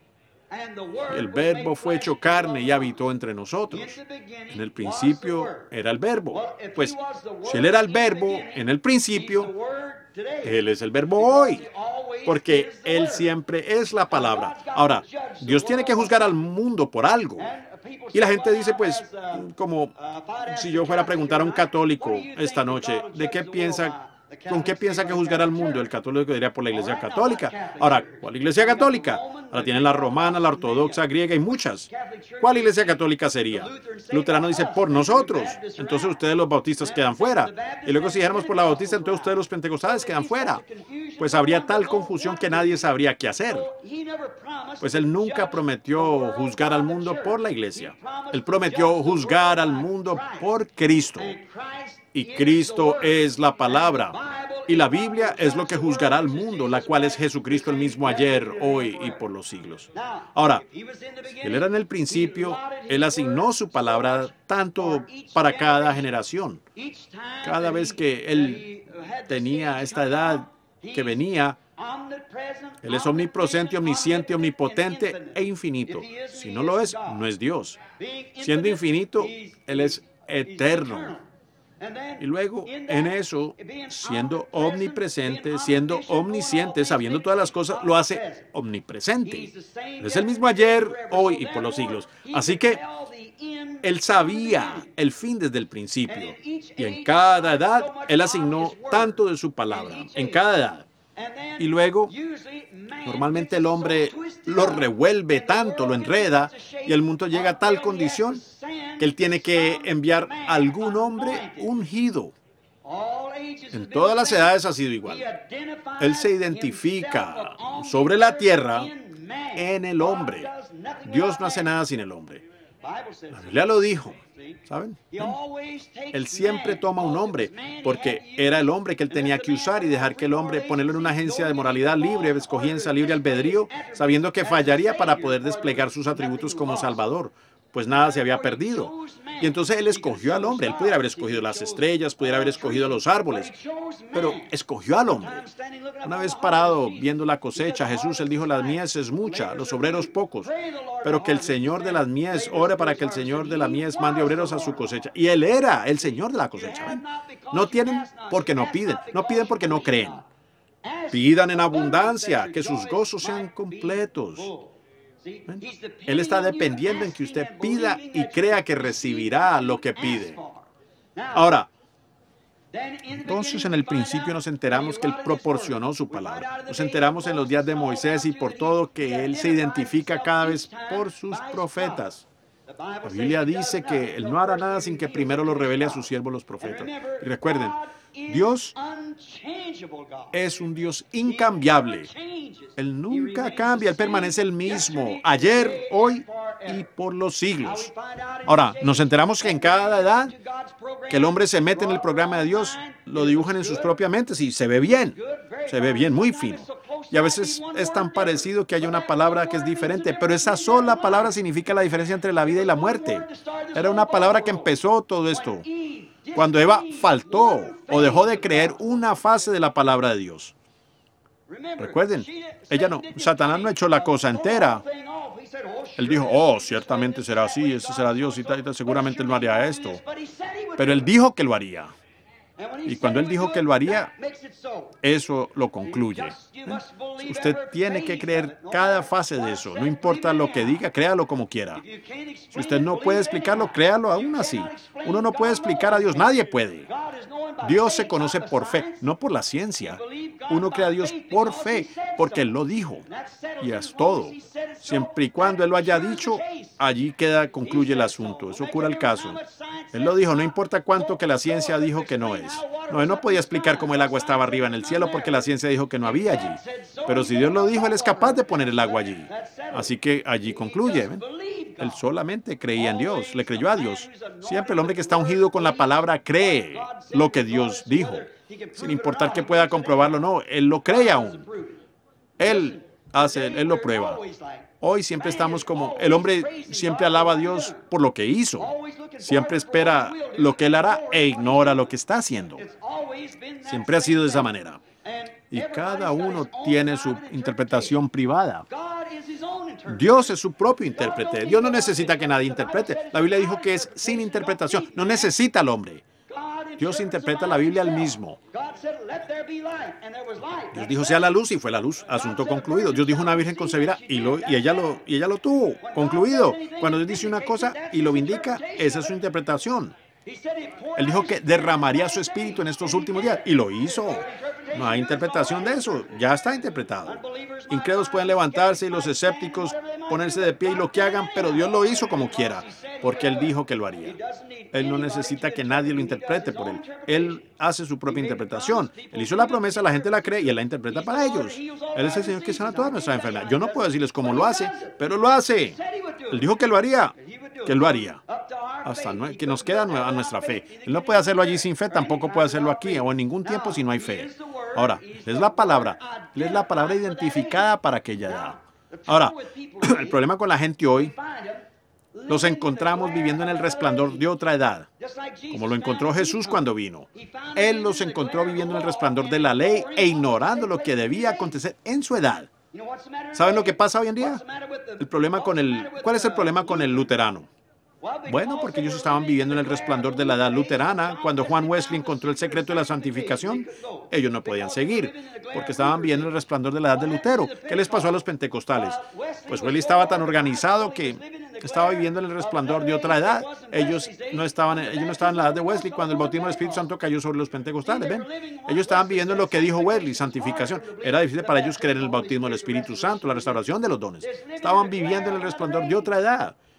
Y el Verbo fue hecho carne y habitó entre nosotros. En el principio era el Verbo. Pues, si Él era el Verbo en el principio, Él es el Verbo hoy, porque Él siempre es la palabra. Ahora, Dios tiene que juzgar al mundo por algo. Y la gente dice, pues, como si yo fuera a preguntar a un católico esta noche, ¿de qué piensa? ¿Con qué piensa que juzgará al mundo? El católico diría por la Iglesia Católica. Ahora, ¿cuál Iglesia Católica? Ahora tienen la romana, la ortodoxa, griega y muchas. ¿Cuál Iglesia Católica sería? Luterano dice por nosotros. Entonces ustedes los bautistas quedan fuera. Y luego si dijéramos por la bautista, entonces ustedes los pentecostales quedan fuera. Pues habría tal confusión que nadie sabría qué hacer. Pues Él nunca prometió juzgar al mundo por la Iglesia. Él prometió juzgar al mundo por Cristo. Y Cristo es la palabra. Y la Biblia es lo que juzgará al mundo, la cual es Jesucristo el mismo ayer, hoy y por los siglos. Ahora, Él era en el principio, Él asignó su palabra tanto para cada generación. Cada vez que Él tenía esta edad que venía, Él es omnipresente, omnisciente, omnipotente e infinito. Si no lo es, no es Dios. Siendo infinito, Él es eterno. Y luego, en eso, siendo omnipresente, siendo omnisciente, sabiendo todas las cosas, lo hace omnipresente. Es el mismo ayer, hoy y por los siglos. Así que Él sabía el fin desde el principio. Y en cada edad, Él asignó tanto de su palabra. En cada edad. Y luego, normalmente el hombre lo revuelve tanto, lo enreda, y el mundo llega a tal condición que Él tiene que enviar a algún hombre ungido. En todas las edades ha sido igual. Él se identifica sobre la tierra en el hombre. Dios no hace nada sin el hombre. La Biblia lo dijo, ¿saben? Él siempre toma un hombre, porque era el hombre que él tenía que usar y dejar que el hombre, ponerlo en una agencia de moralidad libre, escogencia libre albedrío, sabiendo que fallaría para poder desplegar sus atributos como Salvador, pues nada se había perdido. Y entonces él escogió al hombre. Él pudiera haber escogido las estrellas, pudiera haber escogido los árboles, pero escogió al hombre. Una vez parado viendo la cosecha, Jesús, él dijo, la mies es mucha, los obreros pocos, pero que el Señor de las mies ore para que el Señor de la mies mande obreros a su cosecha. Y él era el Señor de la cosecha. ¿Ven? No tienen porque no piden porque no creen. Pidan en abundancia, que sus gozos sean completos. ¿Ven? Él está dependiendo en que usted pida y crea que recibirá lo que pide. Ahora, entonces en el principio nos enteramos que Él proporcionó su palabra. Nos enteramos en los días de Moisés y por todo que Él se identifica cada vez por sus profetas. La Biblia dice que Él no hará nada sin que primero lo revele a sus siervos los profetas. Y recuerden, Dios es un Dios incambiable. Él nunca cambia, Él permanece el mismo, ayer, hoy y por los siglos. Ahora, nos enteramos que en cada edad que el hombre se mete en el programa de Dios, lo dibujan en sus propias mentes y se ve bien, muy fino. Y a veces es tan parecido que hay una palabra que es diferente, pero esa sola palabra significa la diferencia entre la vida y la muerte. Era una palabra que empezó todo esto, cuando Eva faltó o dejó de creer una fase de la palabra de Dios. Recuerden, Satanás no echó la cosa entera. Él dijo, oh, ciertamente será así, ese será Dios y tal, seguramente Él no haría esto. Pero Él dijo que lo haría. Y cuando Él dijo que lo haría, eso lo concluye. Usted tiene que creer cada fase de eso. No importa lo que diga, créalo como quiera. Si usted no puede explicarlo, créalo aún así. Uno no puede explicar a Dios, nadie puede. Dios se conoce por fe, no por la ciencia. Uno cree a Dios por fe, porque Él lo dijo. Y es todo. Siempre y cuando Él lo haya dicho, allí concluye el asunto. Eso cura el caso. Él lo dijo, no importa cuánto que la ciencia dijo que no es. No, Él no podía explicar cómo el agua estaba arriba en el cielo porque la ciencia dijo que no había allí. Pero si Dios lo dijo, Él es capaz de poner el agua allí. Así que allí concluye. ¿Ven? Él solamente creía en Dios, le creyó a Dios. Siempre el hombre que está ungido con la palabra cree lo que Dios dijo. Sin importar que pueda comprobarlo o no, Él lo cree aún. Él lo prueba. Hoy siempre estamos como, el hombre siempre alaba a Dios por lo que hizo. Siempre espera lo que Él hará e ignora lo que está haciendo. Siempre ha sido de esa manera. Y cada uno tiene su interpretación privada. Dios es su propio intérprete. Dios no necesita que nadie interprete. La Biblia dijo que es sin interpretación. No necesita al hombre. Dios interpreta la Biblia al mismo. Dios dijo, sea la luz, y fue la luz. Asunto concluido. Dios dijo, una virgen concebirá, y ella lo tuvo. Concluido. Cuando Dios dice una cosa y lo indica, esa es su interpretación. Él dijo que derramaría su espíritu en estos últimos días, y lo hizo. No hay interpretación de eso. Ya está interpretado. Incrédulos pueden levantarse y los escépticos ponerse de pie y lo que hagan, pero Dios lo hizo como quiera, porque Él dijo que lo haría. Él no necesita que nadie lo interprete por Él. Él hace su propia interpretación. Él hizo la promesa, la gente la cree y Él la interpreta para ellos. Él es el Señor que sana todas nuestras enfermedades. Yo no puedo decirles cómo lo hace, pero lo hace. Él dijo que lo haría. Que Él lo haría. Hasta que nos queda a nuestra fe. Él no puede hacerlo allí sin fe, tampoco puede hacerlo aquí o en ningún tiempo si no hay fe. Ahora, Él es la palabra. Él es la palabra identificada para aquella edad. Ahora, el problema con la gente hoy, los encontramos viviendo en el resplandor de otra edad, como lo encontró Jesús cuando vino. Él los encontró viviendo en el resplandor de la ley e ignorando lo que debía acontecer en su edad. ¿Saben lo que pasa hoy en día? ¿Cuál es el problema con el luterano? Bueno, porque ellos estaban viviendo en el resplandor de la edad luterana. Cuando Juan Wesley encontró el secreto de la santificación, ellos no podían seguir, porque estaban viviendo en el resplandor de la edad de Lutero. ¿Qué les pasó a los pentecostales? Pues Wesley estaba tan organizado que estaba viviendo en el resplandor de otra edad. Ellos no estaban en la edad de Wesley cuando el bautismo del Espíritu Santo cayó sobre los pentecostales. ¿Ven? Ellos estaban viviendo en lo que dijo Wesley, santificación. Era difícil para ellos creer en el bautismo del Espíritu Santo, la restauración de los dones. Estaban viviendo en el resplandor de otra edad.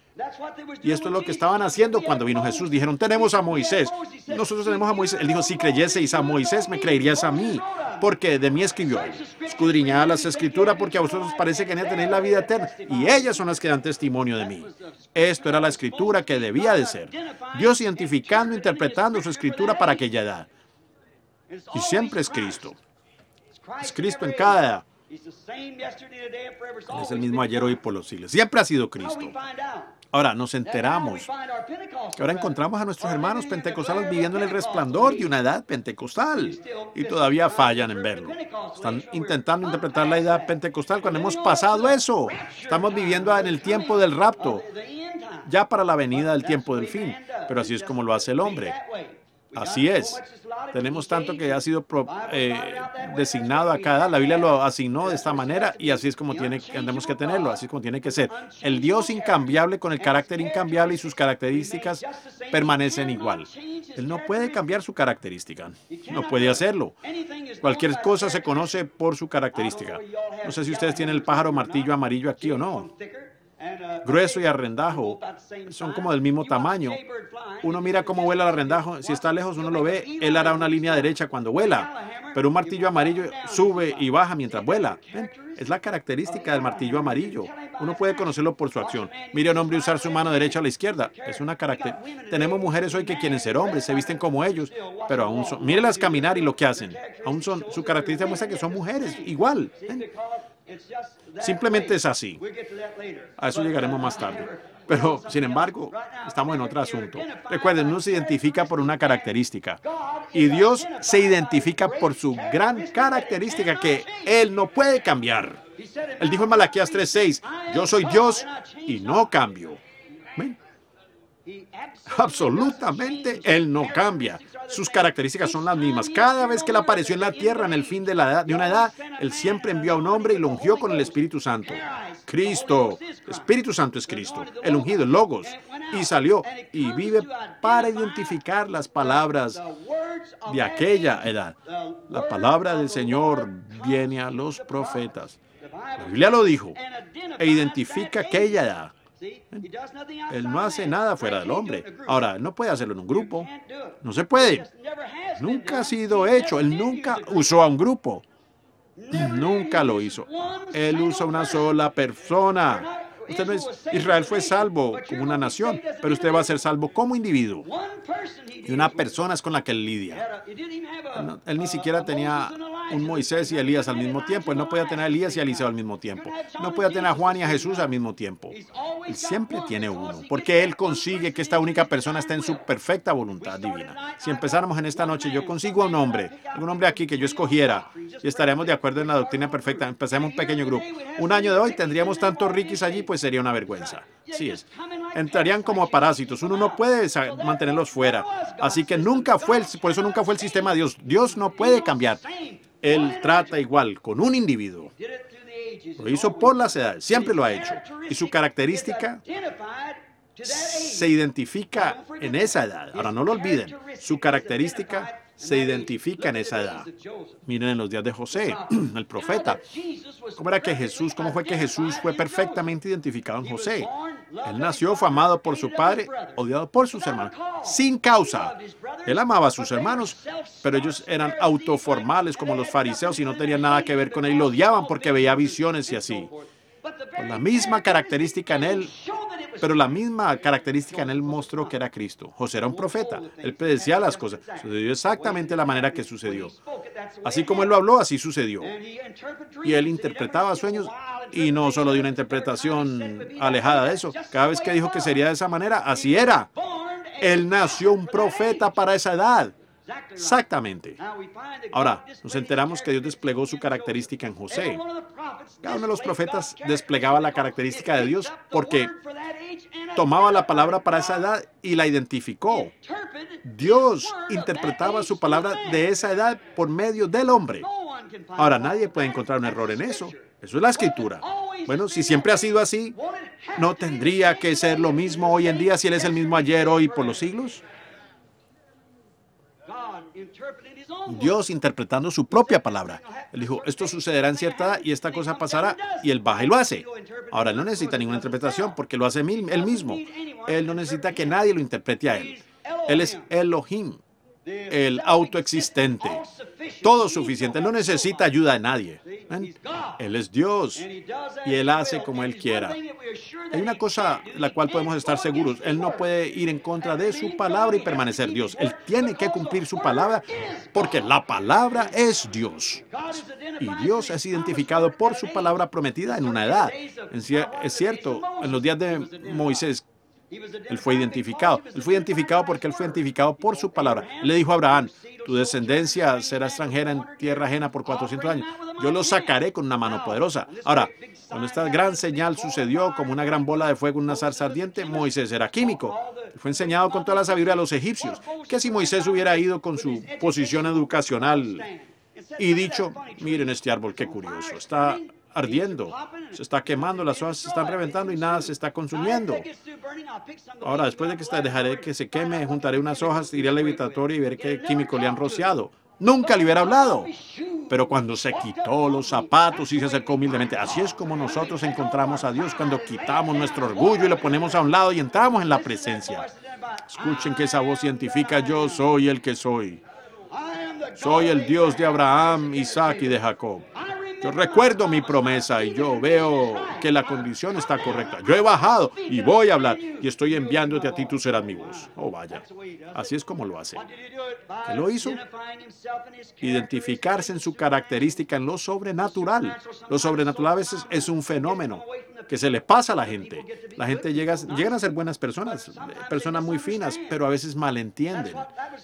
Y esto es lo que estaban haciendo cuando vino Jesús. Dijeron, tenemos a Moisés. Nosotros tenemos a Moisés. Él dijo, si creyeseis a Moisés, me creerías a mí, porque de mí escribió él. Escudriñad las escrituras, porque a vosotros parece que en él tenéis la vida eterna, y ellas son las que dan testimonio de mí. Esto era la escritura que debía de ser. Dios identificando, interpretando su escritura para aquella edad. Y siempre es Cristo. Es Cristo en cada edad. Es el mismo ayer, hoy y por los siglos. Siempre ha sido Cristo. Ahora nos enteramos que ahora encontramos a nuestros hermanos pentecostales viviendo en el resplandor de una edad pentecostal y todavía fallan en verlo. Están intentando interpretar la edad pentecostal cuando hemos pasado eso. Estamos viviendo en el tiempo del rapto, ya para la venida del tiempo del fin. Pero así es como lo hace el hombre. Así es. Tenemos tanto que ha sido designado a cada edad. La Biblia lo asignó de esta manera y así es como tenemos que tenerlo, así es como tiene que ser. El Dios incambiable con el carácter incambiable y sus características permanecen igual. Él no puede cambiar su característica. No puede hacerlo. Cualquier cosa se conoce por su característica. No sé si ustedes tienen el pájaro martillo amarillo aquí o no. Grueso y arrendajo son como del mismo tamaño. Uno mira cómo vuela el arrendajo. Si está lejos, uno lo ve. Él hará una línea derecha cuando vuela. Pero un martillo amarillo sube y baja mientras vuela. ¿Ven? Es la característica del martillo amarillo. Uno puede conocerlo por su acción. Mire a un hombre usar su mano derecha o la izquierda. Es una característica. Tenemos mujeres hoy que quieren ser hombres, se visten como ellos, pero aún son. Mírelas caminar y lo que hacen. Aún son. Su característica muestra que son mujeres, igual. ¿Ven? Simplemente es así. A eso llegaremos más tarde. Pero, sin embargo, estamos en otro asunto. Recuerden, uno se identifica por una característica. Y Dios se identifica por su gran característica que Él no puede cambiar. Él dijo en Malaquías 3:6, yo soy Dios y no cambio. ¿Ven? Absolutamente, Él no cambia. Sus características son las mismas. Cada vez que Él apareció en la tierra en el fin de una edad, Él siempre envió a un hombre y lo ungió con el Espíritu Santo. Cristo, Espíritu Santo es Cristo, el ungido, el Logos, y salió y vive para identificar las palabras de aquella edad. La palabra del Señor viene a los profetas. La Biblia lo dijo, e identifica aquella edad. Él no hace nada fuera del hombre. Ahora, él no puede hacerlo en un grupo. No se puede. Nunca ha sido hecho. Él nunca usó a un grupo. Nunca lo hizo. Él usa una sola persona. Usted no es, Israel fue salvo como una nación, pero usted va a ser salvo como individuo. Y una persona es con la que él lidia. Él ni siquiera tenía un Moisés y Elías al mismo tiempo. Él no podía tener a Elías y a Eliseo al mismo tiempo. No podía tener a Juan y a Jesús al mismo tiempo. Él siempre tiene uno, porque Él consigue que esta única persona esté en su perfecta voluntad divina. Si empezáramos en esta noche, yo consigo a un hombre aquí que yo escogiera, y estaremos de acuerdo en la doctrina perfecta. Empecemos un pequeño grupo. Un año de hoy tendríamos tantos riquis allí, pues sería una vergüenza. Sí es. Entrarían como parásitos. Uno no puede mantenerlos fuera. Así que por eso nunca fue el sistema de Dios. Dios no puede cambiar. Él trata igual con un individuo. Lo hizo por las edades, siempre lo ha hecho. Y su característica se identifica en esa edad. Ahora, no lo olviden, su característica se identifica en esa edad. Miren en los días de José, el profeta. ¿Cómo fue que Jesús fue perfectamente identificado en José? Él nació, fue amado por su padre, odiado por sus hermanos, sin causa. Él amaba a sus hermanos, pero ellos eran autoformales como los fariseos y no tenían nada que ver con él. Lo odiaban porque veía visiones y así. Con la misma característica en él, pero la misma característica en él mostró que era Cristo. José era un profeta. Él predecía las cosas. Sucedió exactamente de la manera que sucedió. Así como él lo habló, así sucedió. Y él interpretaba sueños y no solo de una interpretación alejada de eso. Cada vez que dijo que sería de esa manera, así era. Él nació un profeta para esa edad. Exactamente. Ahora, nos enteramos que Dios desplegó su característica en José. Cada uno de los profetas desplegaba la característica de Dios porque tomaba la palabra para esa edad y la identificó. Dios interpretaba su palabra de esa edad por medio del hombre. Ahora, nadie puede encontrar un error en eso. Eso es la Escritura. Bueno, si siempre ha sido así, ¿no tendría que ser lo mismo hoy en día si Él es el mismo ayer, hoy y por los siglos? Dios interpretando su propia palabra. Él dijo, esto sucederá en cierta edad y esta cosa pasará, y Él baja y lo hace. Ahora, Él no necesita ninguna interpretación porque lo hace Él mismo. Él no necesita que nadie lo interprete a Él. Él es Elohim, el autoexistente, todo suficiente. Él no necesita ayuda de nadie. ¿Ven? Él es Dios y Él hace como Él quiera. Hay una cosa de la cual podemos estar seguros. Él no puede ir en contra de su palabra y permanecer Dios. Él tiene que cumplir su palabra porque la palabra es Dios. Y Dios es identificado por su palabra prometida en una edad. Es cierto, en los días de Moisés, Él fue identificado. Él fue identificado porque Él fue identificado por su palabra. Él le dijo a Abraham, tu descendencia será extranjera en tierra ajena por 400 años. Yo lo sacaré con una mano poderosa. Ahora, cuando esta gran señal sucedió como una gran bola de fuego en una zarza ardiente, Moisés era químico. Fue enseñado con toda la sabiduría a los egipcios. ¿Qué si Moisés hubiera ido con su posición educacional y dicho, miren este árbol, qué curioso, está ardiendo, se está quemando, las hojas se están reventando y nada se está consumiendo? Ahora, después de que dejaré que se queme, juntaré unas hojas, iré al levitatorio y veré qué químico le han rociado. Nunca le hubiera hablado. Pero cuando se quitó los zapatos y se acercó humildemente, así es como nosotros encontramos a Dios cuando quitamos nuestro orgullo y lo ponemos a un lado y entramos en la presencia. Escuchen que esa voz identifica, yo soy el que soy. Soy el Dios de Abraham, Isaac y de Jacob. Yo recuerdo mi promesa y yo veo que la condición está correcta. Yo he bajado y voy a hablar y estoy enviándote a ti, tú serás mi voz. Oh, vaya. Así es como lo hace. ¿Qué lo hizo? Identificarse en su característica en lo sobrenatural. Lo sobrenatural a veces es un fenómeno que se le pasa a la gente. La gente llegan a ser buenas personas, personas muy finas, pero a veces malentienden.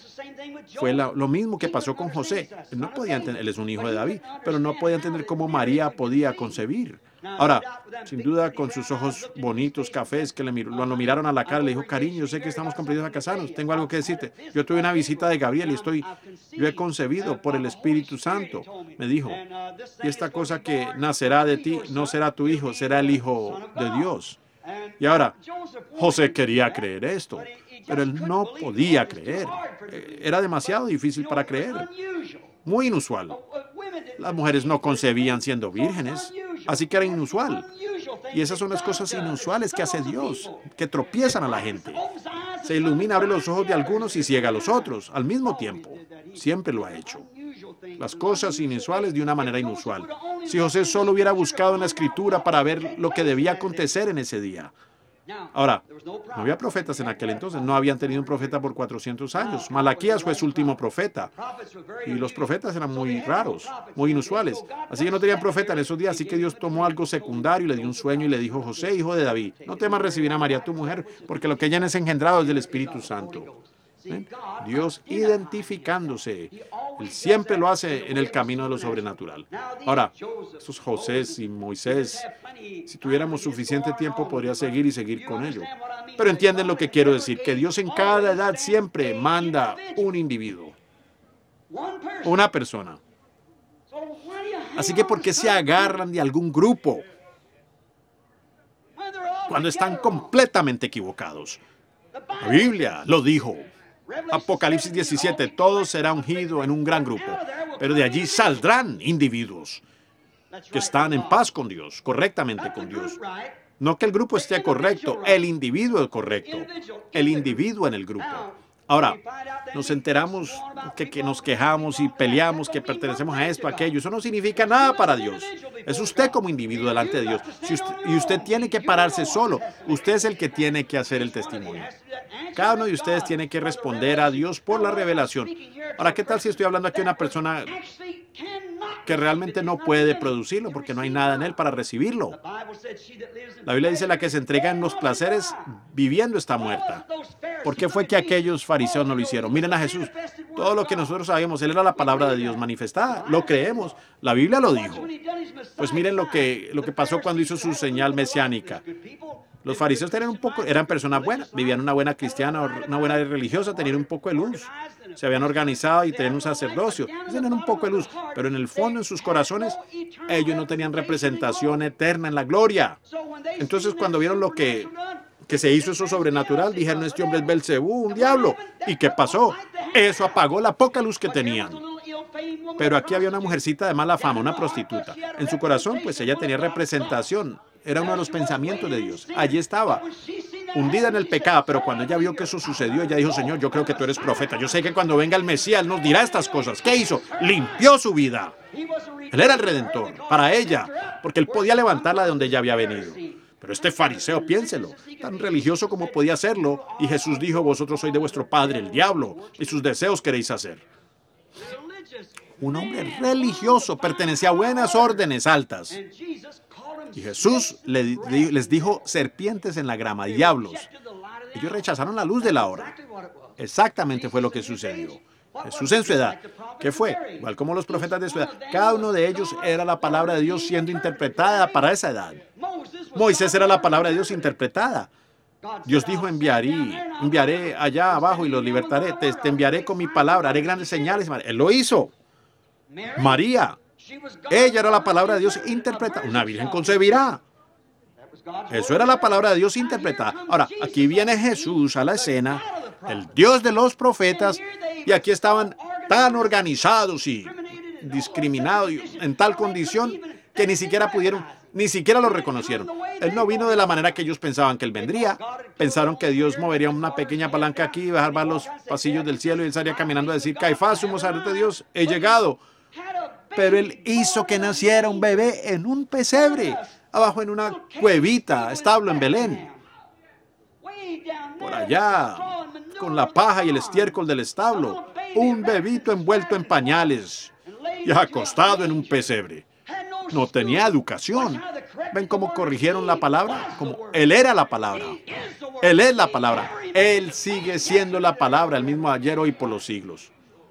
Fue lo mismo que pasó con José. Él no podía entender, él es un hijo de David, pero no podía entender cómo María podía concebir. Ahora, sin duda, con sus ojos bonitos, cafés, que lo miraron a la cara, le dijo, cariño, yo sé que estamos comprometidos a casarnos, tengo algo que decirte. Yo tuve una visita de Gabriel y yo he concebido por el Espíritu Santo, me dijo. Y esta cosa que nacerá de ti no será tu hijo, será el Hijo de Dios. Y ahora, José quería creer esto, pero él no podía creer. Era demasiado difícil para creer. Muy inusual. Las mujeres no concebían siendo vírgenes, así que era inusual. Y esas son las cosas inusuales que hace Dios, que tropiezan a la gente. Se ilumina, abre los ojos de algunos y ciega a los otros al mismo tiempo. Siempre lo ha hecho. Las cosas inusuales de una manera inusual. Si José solo hubiera buscado en la Escritura para ver lo que debía acontecer en ese día. Ahora, no había profetas en aquel entonces, no habían tenido un profeta por 400 años. Malaquías fue su último profeta. Y los profetas eran muy raros, muy inusuales. Así que no tenían profeta en esos días, así que Dios tomó algo secundario, le dio un sueño y le dijo, José, hijo de David, no temas recibir a María tu mujer, porque lo que ella es engendrado es del Espíritu Santo. ¿Ven? Dios identificándose. Él siempre lo hace en el camino de lo sobrenatural. Ahora, esos José y Moisés, si tuviéramos suficiente tiempo, podría seguir y seguir con ello. Pero entienden lo que quiero decir, que Dios en cada edad siempre manda un individuo, una persona. Así que, ¿por qué se agarran de algún grupo cuando están completamente equivocados? La Biblia lo dijo. Apocalipsis 17, todo será ungido en un gran grupo, pero de allí saldrán individuos que están en paz con Dios, correctamente con Dios. No que el grupo esté correcto, el individuo es correcto, el individuo en el grupo. Ahora, nos enteramos que nos quejamos y peleamos, que pertenecemos a esto, a aquello. Eso no significa nada para Dios. Es usted como individuo delante de Dios. Y usted tiene que pararse solo. Usted es el que tiene que hacer el testimonio. Cada uno de ustedes tiene que responder a Dios por la revelación. Ahora, ¿qué tal si estoy hablando aquí de una persona que realmente no puede producirlo porque no hay nada en él para recibirlo? La Biblia dice, la que se entrega en los placeres viviendo está muerta. ¿Por qué fue que aquellos fariseos no lo hicieron? Miren a Jesús. Todo lo que nosotros sabemos, Él era la palabra de Dios manifestada. Lo creemos. La Biblia lo dijo. Pues miren lo que pasó cuando hizo su señal mesiánica. Los fariseos eran personas buenas, vivían una buena cristiana, una buena religiosa, tenían un poco de luz. Se habían organizado y tenían un sacerdocio. Tenían un poco de luz, pero en el fondo, en sus corazones, ellos no tenían representación eterna en la gloria. Entonces, cuando vieron lo que se hizo eso sobrenatural, dijeron, este hombre es Belcebú, un diablo. ¿Y qué pasó? Eso apagó la poca luz que tenían. Pero aquí había una mujercita de mala fama, una prostituta. En su corazón, pues ella tenía representación. Era uno de los pensamientos de Dios. Allí estaba, hundida en el pecado, pero cuando ella vio que eso sucedió, ella dijo, Señor, yo creo que tú eres profeta. Yo sé que cuando venga el Mesías, Él nos dirá estas cosas. ¿Qué hizo? Limpió su vida. Él era el Redentor para ella, porque Él podía levantarla de donde ella había venido. Pero este fariseo, piénselo, tan religioso como podía hacerlo. Y Jesús dijo, vosotros sois de vuestro padre, el diablo, y sus deseos queréis hacer. Un hombre religioso, pertenecía a buenas órdenes altas. Y Jesús les dijo serpientes en la grama, diablos. Ellos rechazaron la luz de la hora. Exactamente fue lo que sucedió. Jesús en su edad, ¿qué fue? Igual como los profetas de su edad. Cada uno de ellos era la palabra de Dios siendo interpretada para esa edad. Moisés era la palabra de Dios interpretada. Dios dijo, enviaré allá abajo y los libertaré. Te enviaré con mi palabra, haré grandes señales. Él lo hizo. María, ella era la palabra de Dios interpretada. Una virgen concebirá. Eso era la palabra de Dios interpretada. Ahora, aquí viene Jesús a la escena, el Dios de los profetas, y aquí estaban tan organizados y discriminados en tal condición que ni siquiera lo reconocieron. Él no vino de la manera que ellos pensaban que Él vendría. Pensaron que Dios movería una pequeña palanca aquí y bajar los pasillos del cielo y Él estaría caminando a decir, Caifás, sumo sacerdote de Dios, he llegado. Pero Él hizo que naciera un bebé en un pesebre, abajo en una cuevita, establo en Belén. Por allá, con la paja y el estiércol del establo, un bebito envuelto en pañales y acostado en un pesebre. No tenía educación. ¿Ven cómo corrigieron la palabra? Como Él era la palabra. Él es la palabra. Él sigue siendo la palabra, el mismo ayer, hoy, por los siglos.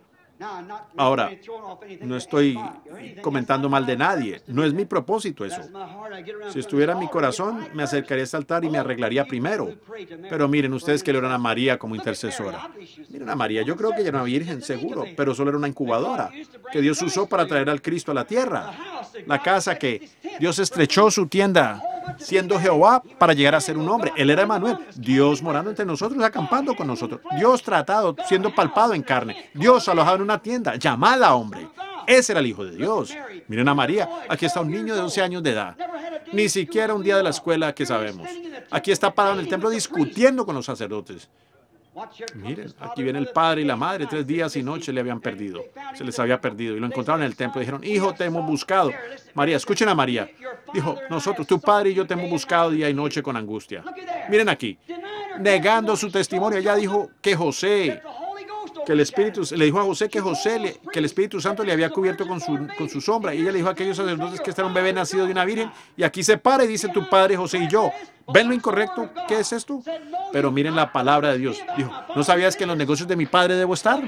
Ahora, no estoy comentando mal de nadie. No es mi propósito eso. Si estuviera en mi corazón, me acercaría a este altar y me arreglaría primero. Pero miren, ustedes que le oran a María como intercesora. Miren a María, yo creo que ella era una virgen, seguro, pero solo era una incubadora que Dios usó para traer al Cristo a la tierra. La casa que Dios estrechó su tienda, siendo Jehová, para llegar a ser un hombre. Él era Emmanuel, Dios morando entre nosotros, acampando con nosotros. Dios tratado, siendo palpado en carne. Dios alojado en una tienda, llamada hombre. Ese era el Hijo de Dios. Miren a María, aquí está un niño de 11 años de edad. Ni siquiera un día de la escuela que sabemos. Aquí está parado en el templo discutiendo con los sacerdotes. Miren, aquí viene el padre y la madre, 3 días y noches le habían perdido. Se les había perdido y lo encontraron en el templo. Dijeron, hijo, te hemos buscado. María, escuchen a María. Dijo, nosotros, tu padre y yo te hemos buscado día y noche con angustia. Miren aquí, negando su testimonio. Ella dijo que José, que el Espíritu, le dijo a José que que el Espíritu Santo le había cubierto con su sombra. Y ella le dijo a aquellos sacerdotes que este era un bebé nacido de una virgen. Y aquí se para y dice, tu padre José y yo. ¿Ven lo incorrecto? ¿Qué es esto? Pero miren la palabra de Dios. Dijo, ¿no sabías que en los negocios de mi padre debo estar?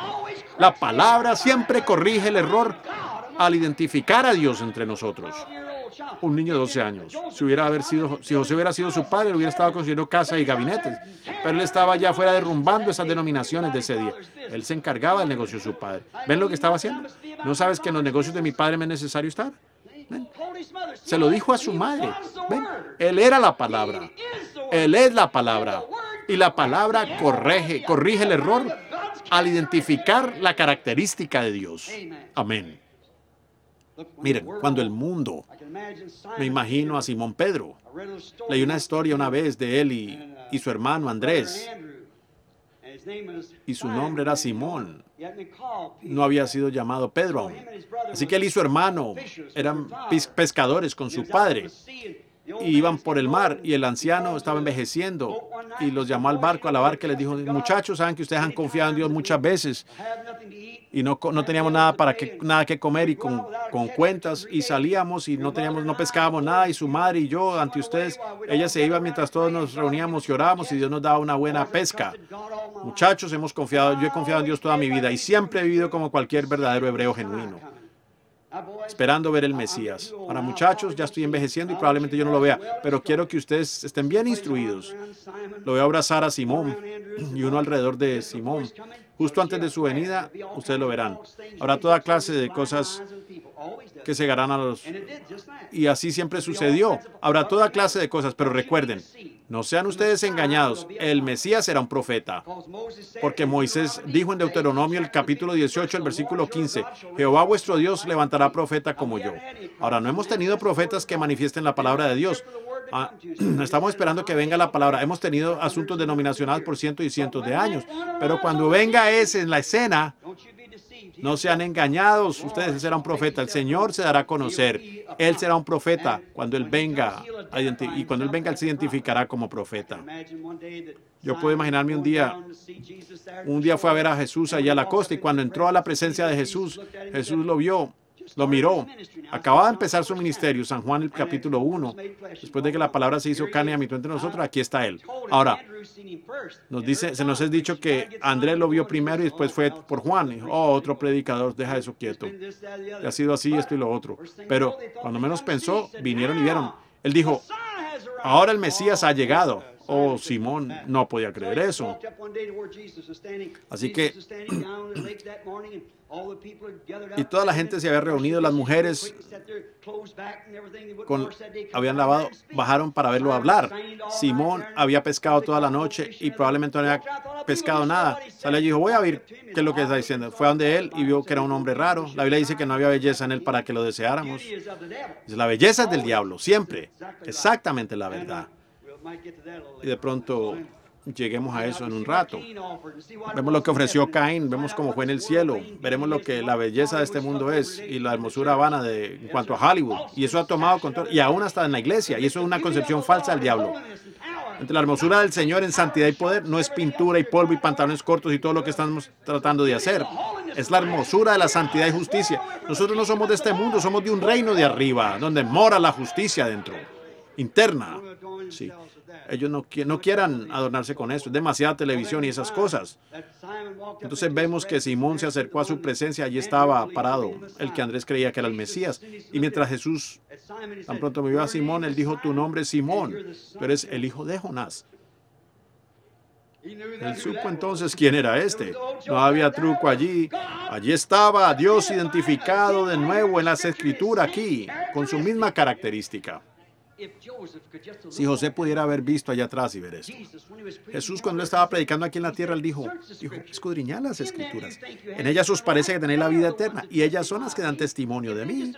La palabra siempre corrige el error al identificar a Dios entre nosotros. Un niño de 12 años. Si José hubiera sido su padre, hubiera estado construyendo casa y gabinetes. Pero él estaba allá afuera derrumbando esas denominaciones de ese día. Él se encargaba del negocio de su padre. ¿Ven lo que estaba haciendo? ¿No sabes que en los negocios de mi padre me es necesario estar? ¿Ven? Se lo dijo a su madre. ¿Ven? Él era la palabra. Él es la palabra. Y la palabra corrige el error al identificar la característica de Dios. Amén. Miren, cuando el mundo, me imagino a Simón Pedro. Leí una historia una vez de él y su hermano Andrés. Y su nombre era Simón. No había sido llamado Pedro aún. Así que él y su hermano eran pescadores con su padre. Y iban por el mar y el anciano estaba envejeciendo y los llamó al barco, a la barca y les dijo, muchachos, saben que ustedes han confiado en Dios muchas veces y no teníamos nada que comer y con cuentas y salíamos y no pescábamos nada y su madre y yo ante ustedes, ella se iba mientras todos nos reuníamos y orábamos y Dios nos daba una buena pesca. Muchachos, yo he confiado en Dios toda mi vida y siempre he vivido como cualquier verdadero hebreo genuino, esperando ver el Mesías. Ahora, muchachos, ya estoy envejeciendo y probablemente yo no lo vea, pero quiero que ustedes estén bien instruidos. Lo voy a abrazar a Simón y uno alrededor de Simón. Justo antes de su venida, ustedes lo verán. Habrá toda clase de cosas que cegarán a los... Y así siempre sucedió. Habrá toda clase de cosas, pero recuerden, No sean ustedes engañados, el Mesías será un profeta. Porque Moisés dijo en Deuteronomio el capítulo 18, el versículo 15, Jehová vuestro Dios levantará profeta como yo. Ahora, no hemos tenido profetas que manifiesten la palabra de Dios. Estamos esperando que venga la palabra. Hemos tenido asuntos denominacionales por cientos y cientos de años. Pero cuando venga ese en la escena, no sean engañados, ustedes serán un profeta. El Señor se dará a conocer. Él será un profeta cuando Él venga. Y cuando Él venga, Él se identificará como profeta. Yo puedo imaginarme un día fue a ver a Jesús allá a la costa y cuando entró a la presencia de Jesús, Jesús lo vio, lo miró. Acababa de empezar su ministerio, San Juan el capítulo 1. Después de que la palabra se hizo carne y habitó entre nosotros, aquí está Él. Ahora, se nos es dicho que Andrés lo vio primero y después fue por Juan. Y, otro predicador, deja eso quieto. Y ha sido así, esto y lo otro. Pero cuando menos pensó, vinieron y vieron. Él dijo, ahora el Mesías ha llegado. Oh, Simón no podía creer eso. Así que, y toda la gente se había reunido, las mujeres habían lavado, bajaron para verlo hablar. Simón había pescado toda la noche y probablemente no había pescado nada. Sale allí y dijo, voy a ver qué es lo que está diciendo. Fue a donde él y vio que era un hombre raro. La Biblia dice que no había belleza en él para que lo deseáramos. La belleza es del diablo, siempre. Exactamente la verdad. Y de pronto lleguemos a eso en un rato. Vemos lo que ofreció Caín, vemos cómo fue en el cielo, veremos lo que la belleza de este mundo es y la hermosura vana en cuanto a Hollywood. Y eso ha tomado control, y aún hasta en la iglesia, y eso es una concepción falsa del diablo. Entre la hermosura del Señor en santidad y poder no es pintura y polvo y pantalones cortos y todo lo que estamos tratando de hacer. Es la hermosura de la santidad y justicia. Nosotros no somos de este mundo, somos de un reino de arriba, donde mora la justicia dentro, interna. Sí. Ellos no quieran adornarse con eso. Es demasiada televisión y esas cosas. Entonces vemos que Simón se acercó a su presencia. Allí estaba parado el que Andrés creía que era el Mesías. Y mientras Jesús tan pronto me vio a Simón, él dijo, tu nombre es Simón, tú eres el hijo de Jonás. Él supo entonces quién era este. No había truco allí. Allí estaba Dios identificado de nuevo en las Escrituras aquí, con su misma característica. Si José pudiera haber visto allá atrás y ver esto. Jesús, cuando él estaba predicando aquí en la tierra, él dijo, escudriñad las Escrituras. En ellas os parece que tenéis la vida eterna, y ellas son las que dan testimonio de mí.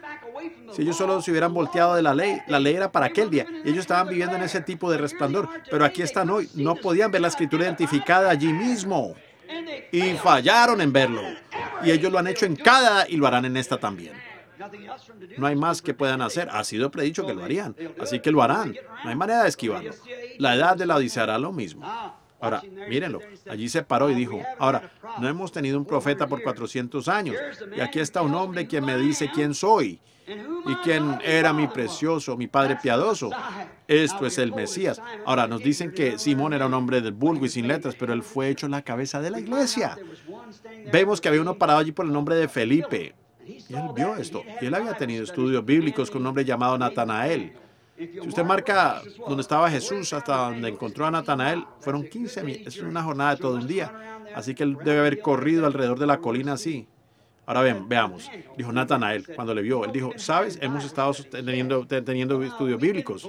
Si ellos solo se hubieran volteado de la ley era para aquel día. Ellos estaban viviendo en ese tipo de resplandor, pero aquí están hoy. No podían ver la Escritura identificada allí mismo. Y fallaron en verlo. Y ellos lo han hecho en cada y lo harán en esta también. No hay más que puedan hacer. Ha sido predicho que lo harían. Así que lo harán. No hay manera de esquivarlo. La edad de la Odisea hará lo mismo. Ahora, mírenlo. Allí se paró y dijo, ahora, no hemos tenido un profeta por 400 años. Y aquí está un hombre quien me dice quién soy. Y quién era mi precioso, mi padre piadoso. Esto es el Mesías. Ahora, nos dicen que Simón era un hombre del vulgo y sin letras, pero él fue hecho la cabeza de la iglesia. Vemos que había uno parado allí por el nombre de Felipe. Y él vio esto. Y él había tenido estudios bíblicos con un hombre llamado Natanael. Si usted marca donde estaba Jesús hasta donde encontró a Natanael, fueron 15 minutos. Es una jornada de todo un día. Así que él debe haber corrido alrededor de la colina así. Ahora veamos. Dijo Natanael cuando le vio. Él dijo, ¿sabes? Hemos estado teniendo estudios bíblicos.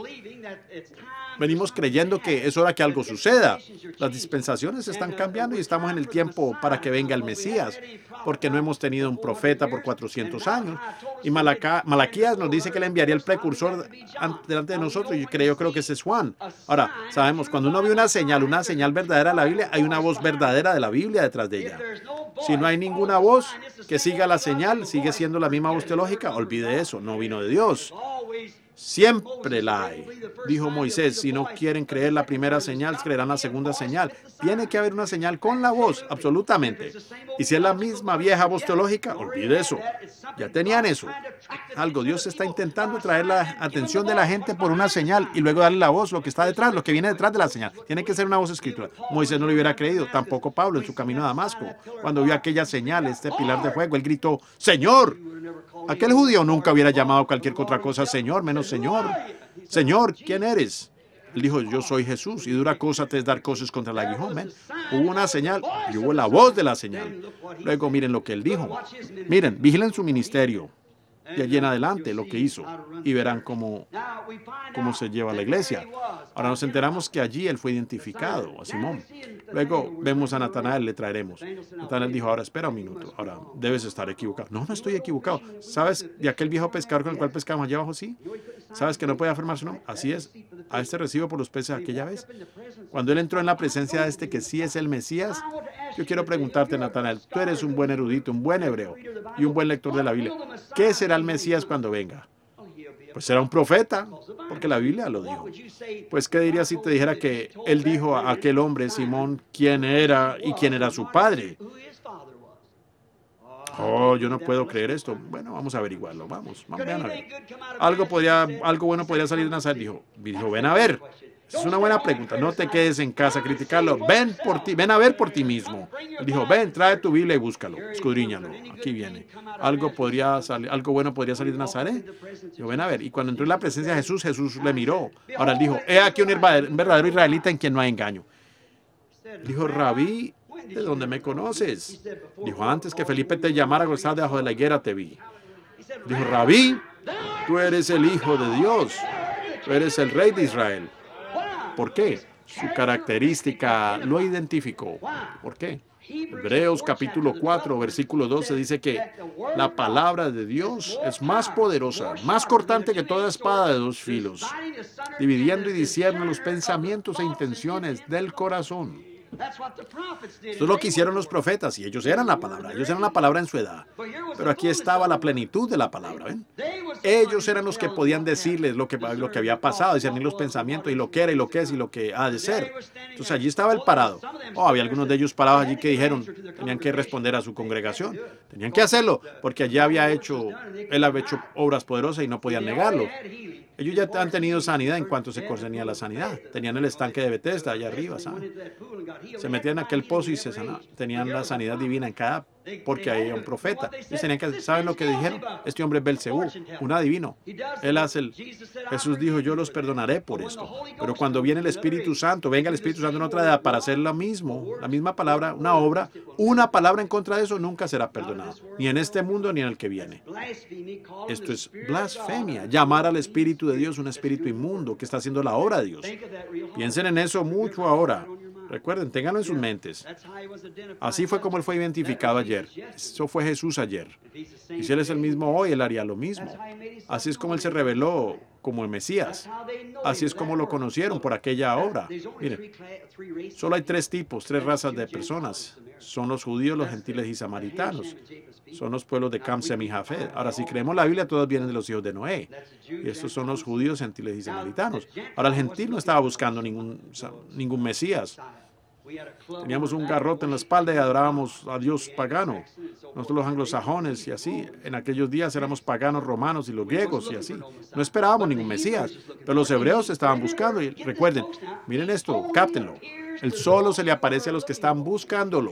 Venimos creyendo que es hora que algo suceda. Las dispensaciones están cambiando y estamos en el tiempo para que venga el Mesías, porque no hemos tenido un profeta por 400 años. Y Malaquías nos dice que le enviaría el precursor delante de nosotros. Y yo creo que ese es Juan. Ahora, sabemos, cuando uno ve una señal verdadera de la Biblia, hay una voz verdadera de la Biblia detrás de ella. Si no hay ninguna voz que siga la señal, sigue siendo la misma voz teológica, olvide eso, no vino de Dios. Siempre la hay. Dijo Moisés, si no quieren creer la primera señal, creerán la segunda señal. Tiene que haber una señal con la voz, absolutamente. Y si es la misma vieja voz teológica, olvide eso. Ya tenían eso. Algo, Dios está intentando traer la atención de la gente por una señal y luego darle la voz, lo que está detrás, lo que viene detrás de la señal. Tiene que ser una voz escritura. Moisés no lo hubiera creído, tampoco Pablo en su camino a Damasco. Cuando vio aquella señal, este pilar de fuego, él gritó, ¡Señor! Aquel judío nunca hubiera llamado cualquier otra cosa Señor, menos Señor. Señor, ¿quién eres? Él dijo, yo soy Jesús, y dura cosa te es dar cosas contra el aguijón. Hubo una señal y hubo la voz de la señal. Luego miren lo que él dijo. Miren, vigilen su ministerio. de allí en adelante lo que hizo y verán cómo se lleva la iglesia. Ahora nos enteramos que allí él fue identificado, a Simón. Luego vemos a Natanael, le traeremos. Natanael dijo, ahora espera un minuto, ahora debes estar equivocado. No, no estoy equivocado. ¿Sabes de aquel viejo pescador con el cual pescamos allá abajo? Sí. ¿Sabes que no puede afirmar su nombre? Así es. A este recibo por los peces aquella vez. Cuando él entró en la presencia de este que sí es el Mesías, yo quiero preguntarte, Natanael, tú eres un buen erudito, un buen hebreo y un buen lector de la Biblia. ¿Qué será el Mesías cuando venga? Pues será un profeta, porque la Biblia lo dijo. Pues, ¿qué dirías si te dijera que él dijo a aquel hombre, Simón, quién era y quién era su padre? Oh, yo no puedo creer esto. Bueno, vamos a averiguarlo. Vean a ver. Algo bueno podría salir de Nazaret. Dijo, ven a ver. Es una buena pregunta. No te quedes en casa a criticarlo. Ven por ti, ven a ver por ti mismo. Él dijo, ven, trae tu Biblia y búscalo, escudriñalo. Aquí viene. Algo bueno podría salir de Nazaret. Dijo, ven a ver. Y cuando entró en la presencia de Jesús, Jesús le miró. Ahora él dijo, he aquí un verdadero israelita en quien no hay engaño. Dijo, Rabí, ¿de dónde me conoces? Dijo, antes que Felipe te llamara, cuando estabas debajo de la higuera, te vi. Dijo, Rabí, tú eres el Hijo de Dios. Tú eres el Rey de Israel. ¿Por qué? Su característica lo identificó. ¿Por qué? Hebreos capítulo 4, versículo 12 dice que la palabra de Dios es más poderosa, más cortante que toda espada de dos filos, dividiendo y discierne los pensamientos e intenciones del corazón. Esto es lo que hicieron los profetas y ellos eran la palabra en su edad. Pero aquí estaba la plenitud de la palabra. ¿Ven? Ellos eran los que podían decirles lo que había pasado, discernir los pensamientos y lo que era y lo que es y lo que ha de ser. Entonces allí estaba el parado. Había algunos de ellos parados allí que dijeron, tenían que responder a su congregación. Tenían que hacerlo porque allí él había hecho obras poderosas y no podían negarlo. Ellos ya han tenido sanidad en cuanto se concernía a la sanidad. Tenían el estanque de Bethesda allá arriba, ¿saben? Se metían en aquel pozo y se sanaban. Tenían la sanidad divina en cada, porque había un profeta. Ellos tenían que, ¿saben lo que dijeron? Este hombre es Belcebú, un adivino. Jesús dijo, yo los perdonaré por esto. Pero cuando viene el Espíritu Santo, venga el Espíritu Santo en otra edad para hacer lo mismo, la misma palabra, una palabra en contra de eso nunca será perdonada. Ni en este mundo ni en el que viene. Esto es blasfemia. Llamar al Espíritu de Dios un espíritu inmundo que está haciendo la obra de Dios. Piensen en eso mucho ahora. Recuerden, ténganlo en sus mentes. Así fue como él fue identificado ayer. Eso fue Jesús ayer. Y si él es el mismo hoy, él haría lo mismo. Así es como él se reveló como el Mesías. Así es como lo conocieron por aquella obra. Miren, solo hay tres razas de personas. Son los judíos, los gentiles y samaritanos. Son los pueblos de Cam, Sem y Jafet. Ahora, si creemos la Biblia, todos vienen de los hijos de Noé. Y estos son los judíos, gentiles y samaritanos. Ahora, el gentil no estaba buscando ningún Mesías. Teníamos un garrote en la espalda y adorábamos a Dios pagano. Nosotros los anglosajones y así. En aquellos días éramos paganos romanos y los griegos y así. No esperábamos ningún Mesías. Pero los hebreos estaban buscando. Y recuerden, miren esto, cáptenlo. Él solo se le aparece a los que están buscándolo.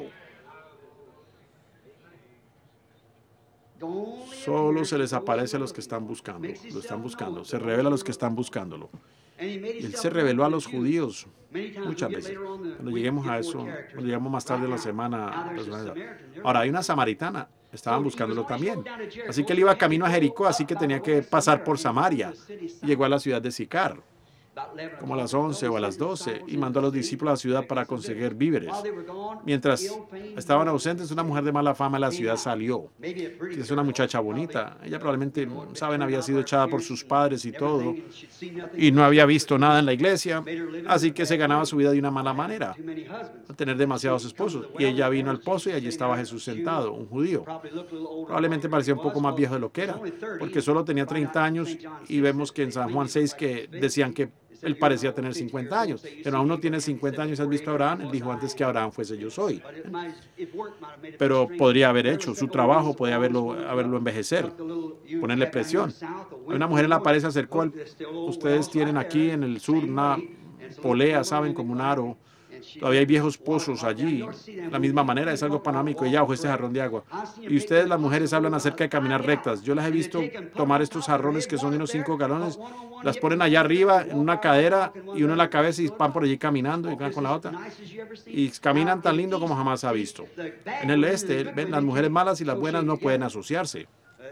Solo se les aparece a los que están buscando. Lo están buscando. Se revela a los que están buscándolo. Él se reveló a los judíos muchas veces. Cuando lleguemos a eso, cuando llegamos más tarde en la semana. Ahora, hay una samaritana. Estaban buscándolo también. Así que él iba camino a Jericó, así que tenía que pasar por Samaria. Y llegó a la ciudad de Sicar, como a las 11 o a las 12, y mandó a los discípulos a la ciudad para conseguir víveres. Mientras estaban ausentes, una mujer de mala fama de la ciudad salió. Es una muchacha bonita. Ella probablemente, saben, había sido echada por sus padres y todo, y no había visto nada en la iglesia, así que se ganaba su vida de una mala manera, al tener demasiados esposos. Y ella vino al pozo y allí estaba Jesús sentado, un judío. Probablemente parecía un poco más viejo de lo que era, porque solo tenía 30 años, y vemos que en San Juan 6 que decían que él parecía tener 50 años, pero aún no tiene 50 años. ¿Has visto a Abraham? Él dijo antes que Abraham fuese yo soy. Pero podría haber hecho su trabajo, podría haberlo envejecer, ponerle presión. Hay una mujer en la pared se acercó. Ustedes tienen aquí en el sur una polea, ¿saben? Como un aro. Todavía hay viejos pozos allí. De la misma manera, es algo panorámico. Ella bajó este jarrón de agua. Y ustedes, las mujeres, hablan acerca de caminar rectas. Yo las he visto tomar estos jarrones que son de unos 5 galones, las ponen allá arriba en una cadera y uno en la cabeza y van por allí caminando y van con la otra. Y caminan tan lindo como jamás ha visto. En el este, ven, las mujeres malas y las buenas no pueden asociarse.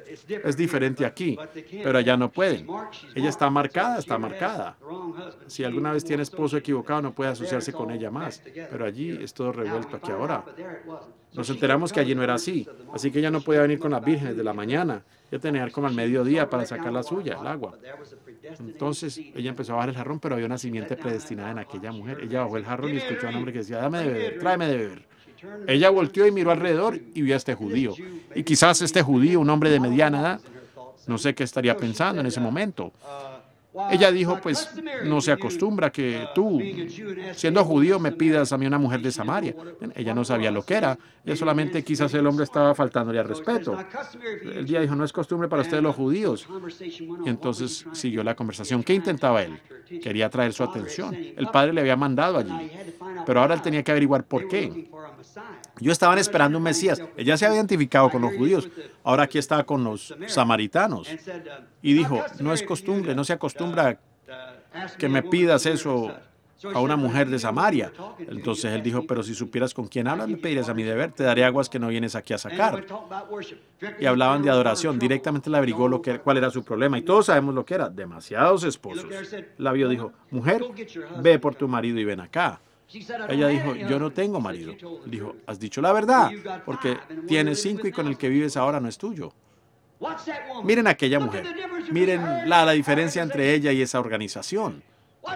Es diferente aquí, pero allá no pueden. Ella está marcada, está marcada. Si alguna vez tiene esposo equivocado, no puede asociarse con ella más. Pero allí es todo revuelto aquí ahora. Nos enteramos que allí no era así. Así que ella no podía venir con las vírgenes de la mañana. Ella tenía que ir como al mediodía para sacar la suya, el agua. Entonces ella empezó a bajar el jarrón, pero había una simiente predestinada en aquella mujer. Ella bajó el jarrón y escuchó a un hombre que decía, dame de beber, tráeme de beber. Ella volteó y miró alrededor y vio a este judío. Y quizás este judío, un hombre de mediana edad, no sé qué estaría pensando en ese momento. Ella dijo, pues no se acostumbra que tú, siendo judío, me pidas a mí una mujer de Samaria. Ella no sabía lo que era. Ella solamente quizás el hombre estaba faltándole al respeto. El día dijo, no es costumbre para ustedes los judíos. Y entonces siguió la conversación. ¿Qué intentaba él? Quería atraer su atención. El padre le había mandado allí. Pero ahora él tenía que averiguar por qué. Ellos estaban esperando un Mesías. Ella se había identificado con los judíos. Ahora aquí estaba con los samaritanos. Y dijo, no es costumbre, no se acostumbra que me pidas eso a una mujer de Samaria. Entonces él dijo, pero si supieras con quién hablas, me pedirías a mí de beber. Te daré aguas que no vienes aquí a sacar. Y hablaban de adoración. Directamente le averiguó cuál era su problema. Y todos sabemos lo que era. Demasiados esposos. La vio, dijo, mujer, ve por tu marido y ven acá. Ella dijo, yo no tengo marido. Dijo, has dicho la verdad, porque tienes 5 y con el que vives ahora no es tuyo. Miren a aquella mujer. Miren la diferencia entre ella y esa organización.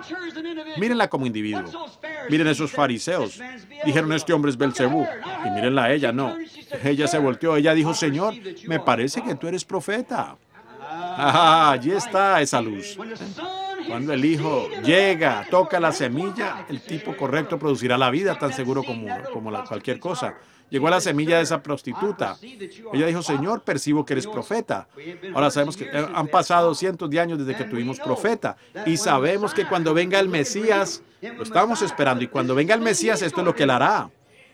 Mírenla como individuo. Miren esos fariseos. Dijeron, este hombre es Belcebú. Y mírenla a ella, no. Ella se volteó. Ella dijo, Señor, me parece que tú eres profeta. Allí está esa luz. Cuando el Hijo llega, toca la semilla, el tipo correcto producirá la vida, tan seguro como cualquier cosa. Llegó a la semilla de esa prostituta. Ella dijo, Señor, percibo que eres profeta. Ahora sabemos que han pasado cientos de años desde que tuvimos profeta. Y sabemos que cuando venga el Mesías, lo estamos esperando, y cuando venga el Mesías, esto es lo que él hará.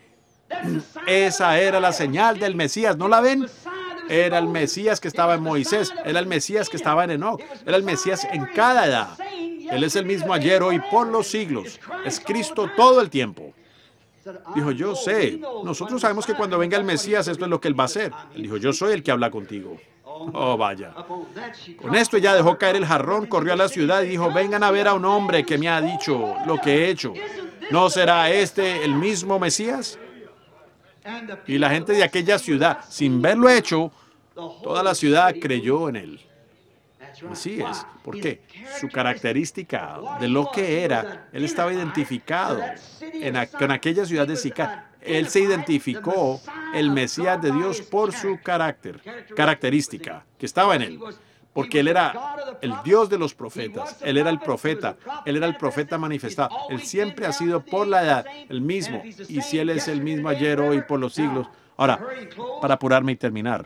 Esa era la señal del Mesías, ¿no la ven? Era el Mesías que estaba en Moisés, era el Mesías que estaba en Enoc, era el Mesías en cada edad. Él es el mismo ayer, hoy, por los siglos. Es Cristo todo el tiempo. Dijo, yo sé. Nosotros sabemos que cuando venga el Mesías, esto es lo que él va a hacer. Él dijo, yo soy el que habla contigo. Oh, vaya. Con esto ella dejó caer el jarrón, corrió a la ciudad y dijo, vengan a ver a un hombre que me ha dicho lo que he hecho. ¿No será este el mismo Mesías? Y la gente de aquella ciudad, sin verlo hecho, toda la ciudad creyó en él. Así es. ¿Por qué? Su característica de lo que era, él estaba identificado con aquella ciudad de Sicar. Él se identificó, el Mesías de Dios, por su característica que estaba en él. Porque él era el Dios de los profetas, él era el profeta manifestado. Él siempre ha sido por la edad el mismo. Y si él es el mismo ayer, hoy, por los siglos. Ahora, para apurarme y terminar,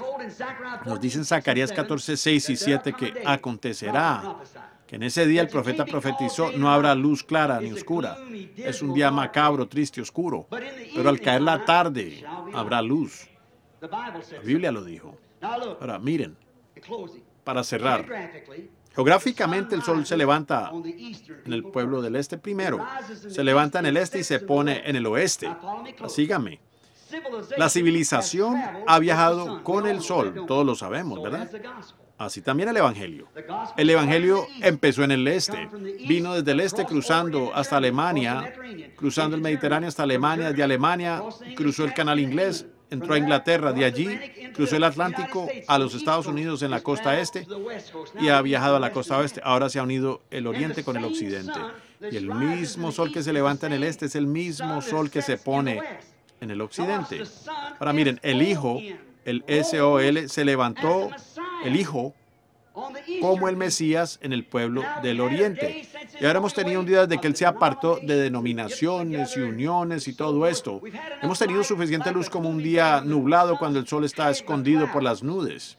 nos dice en Zacarías 14, 6 y 7 que acontecerá que en ese día el profeta profetizó, no habrá luz clara ni oscura. Es un día macabro, triste, oscuro. Pero al caer la tarde habrá luz. La Biblia lo dijo. Ahora, miren, para cerrar. Geográficamente el sol se levanta en el pueblo del este primero. Se levanta en el este y se pone en el oeste. Síganme. La civilización ha viajado con el sol, todos lo sabemos, ¿verdad? Así también el Evangelio. El Evangelio empezó en el este, vino desde el este cruzando hasta Alemania, cruzando el Mediterráneo hasta Alemania, de Alemania cruzó el Canal Inglés, entró a Inglaterra, de allí cruzó el Atlántico a los Estados Unidos en la costa este y ha viajado a la costa oeste. Ahora se ha unido el oriente con el occidente. Y el mismo sol que se levanta en el este es el mismo sol que se pone en el occidente. Ahora miren, el Hijo, el SOL, se levantó, el Hijo, como el Mesías en el pueblo del oriente. Y ahora hemos tenido un día desde que él se apartó de denominaciones y uniones y todo esto. Hemos tenido suficiente luz como un día nublado cuando el sol está escondido por las nubes.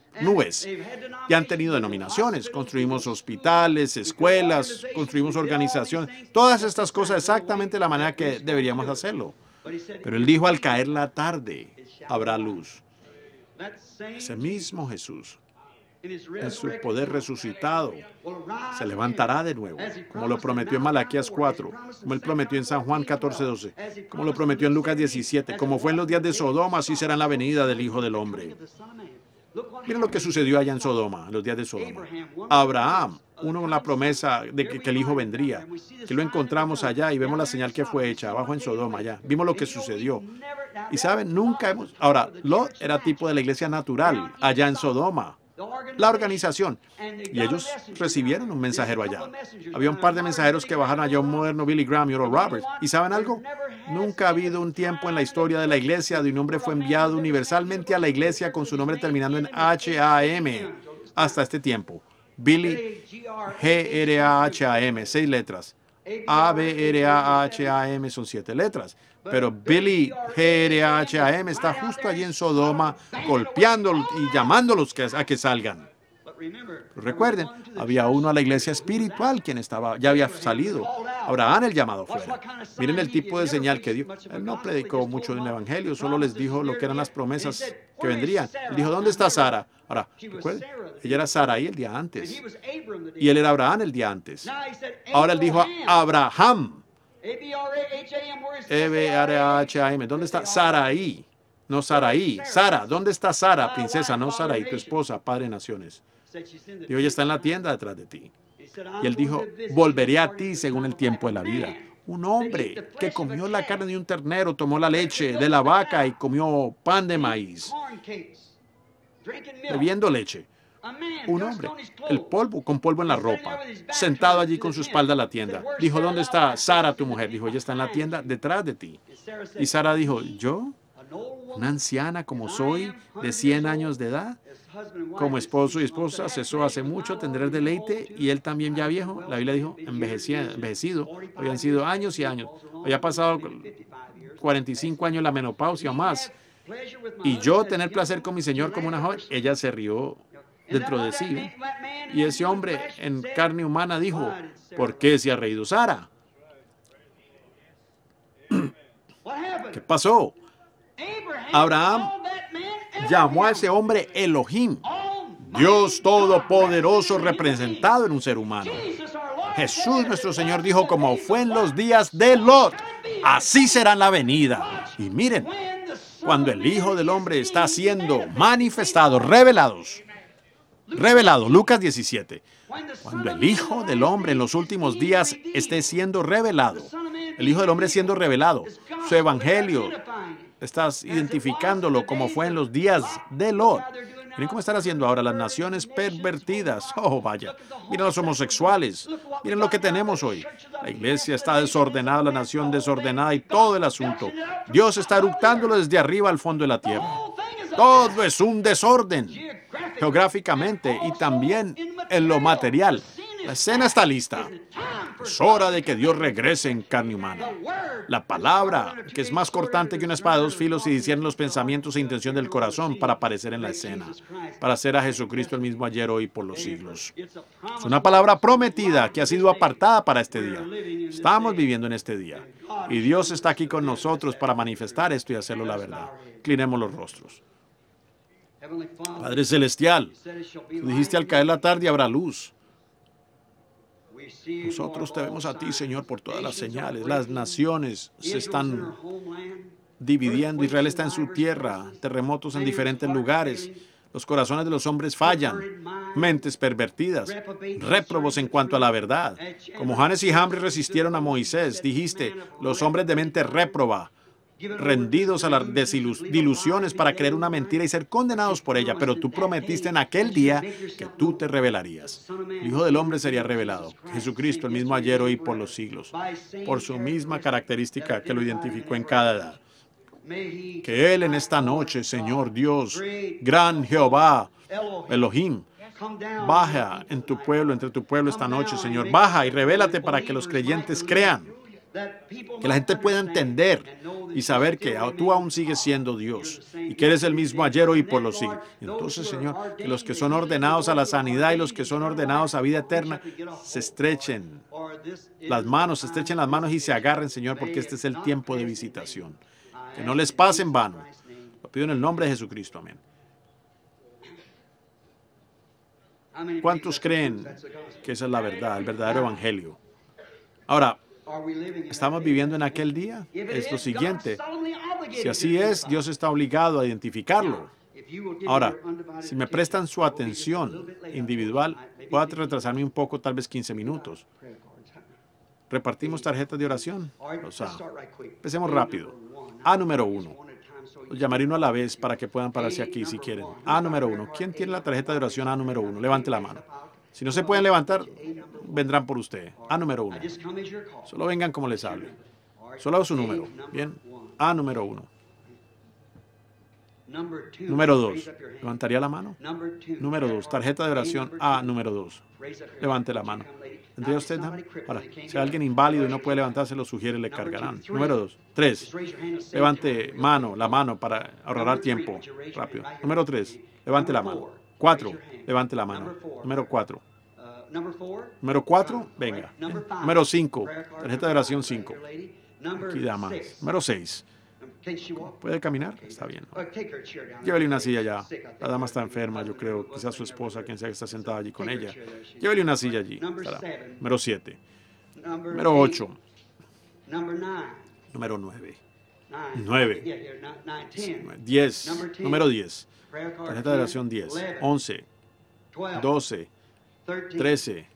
Y han tenido denominaciones. Construimos hospitales, escuelas, construimos organizaciones. Todas estas cosas exactamente de la manera que deberíamos hacerlo. Pero él dijo, al caer la tarde habrá luz. Ese mismo Jesús, en su poder resucitado, se levantará de nuevo, como lo prometió en Malaquías 4, como él prometió en San Juan 14, 12, como lo prometió en Lucas 17, como fue en los días de Sodoma, así será en la venida del Hijo del Hombre. Miren lo que sucedió allá en Sodoma, en los días de Sodoma. Abraham, uno con la promesa de que el hijo vendría, que lo encontramos allá y vemos la señal que fue hecha, abajo en Sodoma allá. Vimos lo que sucedió. Y saben, nunca hemos... Ahora, Lot era tipo de la iglesia natural, allá en Sodoma. La organización. Y ellos recibieron un mensajero allá. Había un par de mensajeros que bajaron allá, un moderno Billy Graham y Oral Roberts. ¿Y saben algo? Nunca ha habido un tiempo en la historia de la iglesia de un hombre fue enviado universalmente a la iglesia con su nombre terminando en H-A-M. Hasta este tiempo. Billy G-R-A-H-A-M, 6 letras. A-B-R-A-H-A-M son 7 letras. Pero Billy G-R-A-H-A-M está justo allí en Sodoma, golpeándolos y llamándolos a que salgan. Recuerden, había uno a la iglesia espiritual quien ya había salido. Abraham el llamado fuera. Miren el tipo de señal que dio. Él no predicó mucho del evangelio, solo les dijo lo que eran las promesas que vendrían. Él dijo, ¿dónde está Sara? Ahora, recuerden, ella era Sarai el día antes. Y él era Abraham el día antes. Ahora él dijo a Abraham. E-B-R-A-H-A-M. ¿Dónde está Sarai? No Sarai. Sara, ¿dónde está Sara, princesa? No Sarai, tu esposa, padre de naciones. Dijo, ella está en la tienda detrás de ti. Y él dijo, volveré a ti según el tiempo de la vida. Un hombre que comió la carne de un ternero, tomó la leche de la vaca y comió pan de maíz, bebiendo leche. Un hombre, el polvo, con polvo en la ropa, sentado allí con su espalda a la tienda. Dijo, ¿dónde está Sara, tu mujer? Dijo, ella está en la tienda detrás de ti. Y Sara dijo, ¿yo? Una anciana como soy, de 100 años de edad, como esposo y esposa, cesó hace mucho, tendré el deleite, y él también ya viejo. La Biblia dijo, envejecido, habían sido años y años. Había pasado 45 años la menopausia o más. Y yo tener placer con mi Señor como una joven. Ella se rió dentro de sí. Y ese hombre en carne humana dijo, ¿por qué se ha reído Sara? ¿Qué pasó? Abraham llamó a ese hombre Elohim, Dios Todopoderoso representado en un ser humano. Jesús nuestro Señor dijo, como fue en los días de Lot, así será en la venida. Y miren, cuando el Hijo del Hombre está siendo manifestado, revelado, Lucas 17, cuando el Hijo del Hombre en los últimos días esté siendo revelado, el Hijo del Hombre siendo revelado, su evangelio, estás identificándolo como fue en los días de Lot. Miren cómo están haciendo ahora las naciones pervertidas. Oh, vaya. Miren los homosexuales. Miren lo que tenemos hoy. La iglesia está desordenada, la nación desordenada y todo el asunto. Dios está eructándolo desde arriba al fondo de la tierra. Todo es un desorden, geográficamente y también en lo material. La escena está lista. Es hora de que Dios regrese en carne humana. La palabra, que es más cortante que una espada de 2 filos y discierne los pensamientos e intención del corazón para aparecer en la escena, para hacer a Jesucristo el mismo ayer, hoy y por los siglos. Es una palabra prometida que ha sido apartada para este día. Estamos viviendo en este día. Y Dios está aquí con nosotros para manifestar esto y hacerlo la verdad. Inclinemos los rostros. Padre Celestial, tú dijiste al caer la tarde habrá luz. Nosotros te vemos a ti, Señor, por todas las señales. Las naciones se están dividiendo. Israel está en su tierra. Terremotos en diferentes lugares. Los corazones de los hombres fallan. Mentes pervertidas. Réprobos en cuanto a la verdad. Como Janes y Jambres resistieron a Moisés, dijiste, los hombres de mente réproba, rendidos a las desilusiones para creer una mentira y ser condenados por ella, pero tú prometiste en aquel día que tú te revelarías. El Hijo del Hombre sería revelado, Jesucristo, el mismo ayer, hoy y por los siglos, por su misma característica que lo identificó en cada edad. Que Él en esta noche, Señor Dios, gran Jehová, Elohim, baja en tu pueblo, entre tu pueblo esta noche, Señor. Baja y revélate para que los creyentes crean. Que la gente pueda entender y saber que tú aún sigues siendo Dios y que eres el mismo ayer, hoy y por los siglos. Entonces, Señor, que los que son ordenados a la sanidad y los que son ordenados a vida eterna se estrechen las manos y se agarren, Señor, porque este es el tiempo de visitación. Que no les pase en vano. Lo pido en el nombre de Jesucristo. Amén. ¿Cuántos creen que esa es la verdad, el verdadero evangelio? Ahora, ¿estamos viviendo en aquel día? Es lo siguiente. Si así es, Dios está obligado a identificarlo. Ahora, si me prestan su atención individual, voy a retrasarme un poco, tal vez 15 minutos. Repartimos tarjetas de oración. O sea, empecemos rápido. A número 1. Los llamaré uno a la vez para que puedan pararse aquí si quieren. A número 1. ¿Quién tiene la tarjeta de oración A número 1? Levante la mano. Si no se pueden levantar, vendrán por usted. A número 1. Solo vengan como les hable. Solo su número. Bien. A número 1. Número 2. ¿Levantaría la mano? Número 2. Tarjeta de oración A número 2. Levante la mano. ¿Tendría usted? Ahora, si hay alguien inválido y no puede levantarse, lo sugiere, le cargarán. Número 2. 3. Levante la mano para ahorrar tiempo. Rápido. Número 3. Levante la mano. 4. Levante la mano. Número 4. Número 4. Venga. Bien. Número 5. Tarjeta de oración 5. Aquí da más. Número 6. ¿Puede caminar? Está bien, ¿no? Llévele una silla allá. La dama está enferma, yo creo. Quizás su esposa, quien sea que está sentada allí con ella. Llévele una silla allí. Estará. Número 7. Número 8. Número 9. 9. 10. Número 10. Tarjeta de oración 10. 11. 12. 13.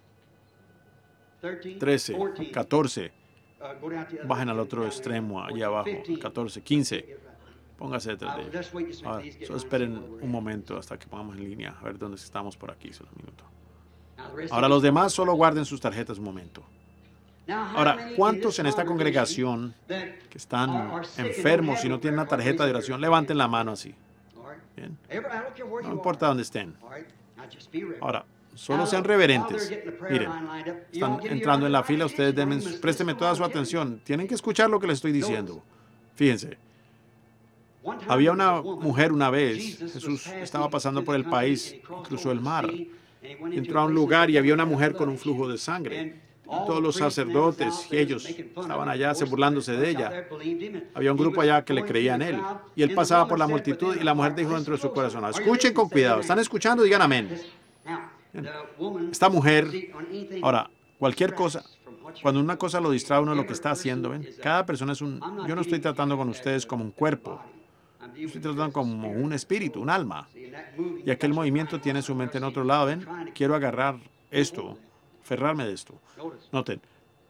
13. 14. Bajen al otro extremo, allá abajo. 14, 15. Póngase detrás de ellos. Ahora, solo esperen un momento hasta que pongamos en línea. A ver dónde estamos por aquí. Solo un minuto. Ahora, los demás solo guarden sus tarjetas un momento. Ahora, ¿cuántos en esta congregación que están enfermos y no tienen una tarjeta de oración? Levanten la mano así. Bien. No importa dónde estén. Ahora, solo sean reverentes. Miren, están entrando en la fila, ustedes préstenme toda su atención. Tienen que escuchar lo que les estoy diciendo. Fíjense. Había una mujer una vez, Jesús estaba pasando por el país, cruzó el mar, entró a un lugar y había una mujer con un flujo de sangre. Todos los sacerdotes y ellos estaban allá burlándose de ella. Había un grupo allá que le creía en él. Y él pasaba por la multitud y la mujer dijo dentro de su corazón, escuchen con cuidado, ¿están escuchando? Digan amén. Esta mujer, ahora, cualquier cosa, cuando una cosa lo distrae a uno de lo que está haciendo, ¿ven? Cada persona es yo no estoy tratando con ustedes como un cuerpo, estoy tratando como un espíritu, un alma. Y aquel movimiento tiene su mente en otro lado, ¿ven? Quiero agarrar esto, aferrarme de esto. Noten.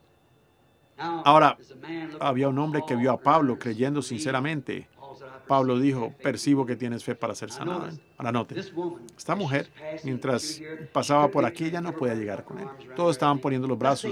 Ahora, había un hombre que vio a Pablo creyendo sinceramente. Pablo dijo, percibo que tienes fe para ser sanado. Ahora noten, esta mujer, mientras pasaba por aquí, ella no podía llegar con él. Todos estaban poniendo los brazos,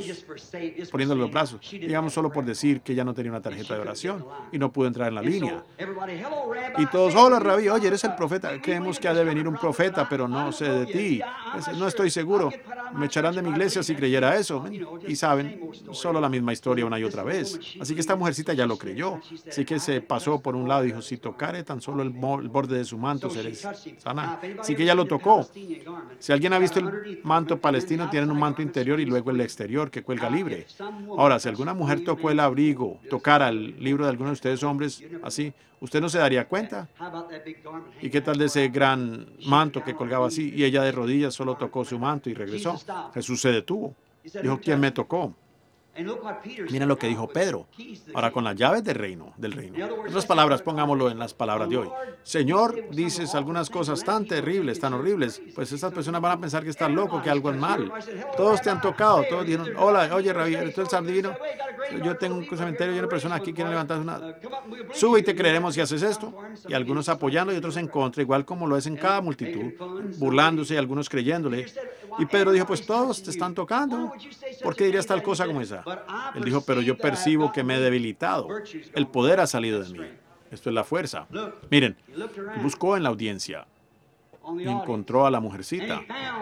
digamos solo por decir que ella no tenía una tarjeta de oración y no pudo entrar en la línea. Y todos, hola, Rabí, oye, eres el profeta. Creemos que ha de venir un profeta, pero no sé de ti. No estoy seguro. Me echarán de mi iglesia si creyera eso. Y saben, solo la misma historia una y otra vez. Así que esta mujercita ya lo creyó. Así que se pasó por un lado y dijo, si tocare tan solo el borde de su manto, seré sana. Así que ella lo tocó. Si alguien ha visto el manto palestino, tienen un manto interior y luego el exterior que cuelga libre. Ahora, si alguna mujer tocó el abrigo, tocara el libro de alguno de ustedes hombres, así, ¿usted no se daría cuenta? ¿Y qué tal de ese gran manto que colgaba así? Y ella de rodillas solo tocó su manto y regresó. Jesús se detuvo. Dijo, ¿quién me tocó? Miren lo que dijo Pedro, ahora con las llaves del reino. En otras palabras, pongámoslo en las palabras de hoy. Señor, dices algunas cosas tan terribles, tan horribles, pues estas personas van a pensar que estás loco, que algo es mal. Todos te han tocado, todos dijeron, hola, oye, Rabí, ¿tú eres divino? Yo tengo un cementerio lleno de personas aquí que quieren levantar una... Sube y te creeremos si haces esto. Y algunos apoyando y otros en contra, igual como lo es en cada multitud, burlándose y algunos creyéndole. Y Pedro dijo, pues todos te están tocando. ¿Por qué dirías tal cosa como esa? Él dijo, pero yo percibo que me he debilitado. El poder ha salido de mí. Esto es la fuerza. Miren, buscó en la audiencia y encontró a la mujercita.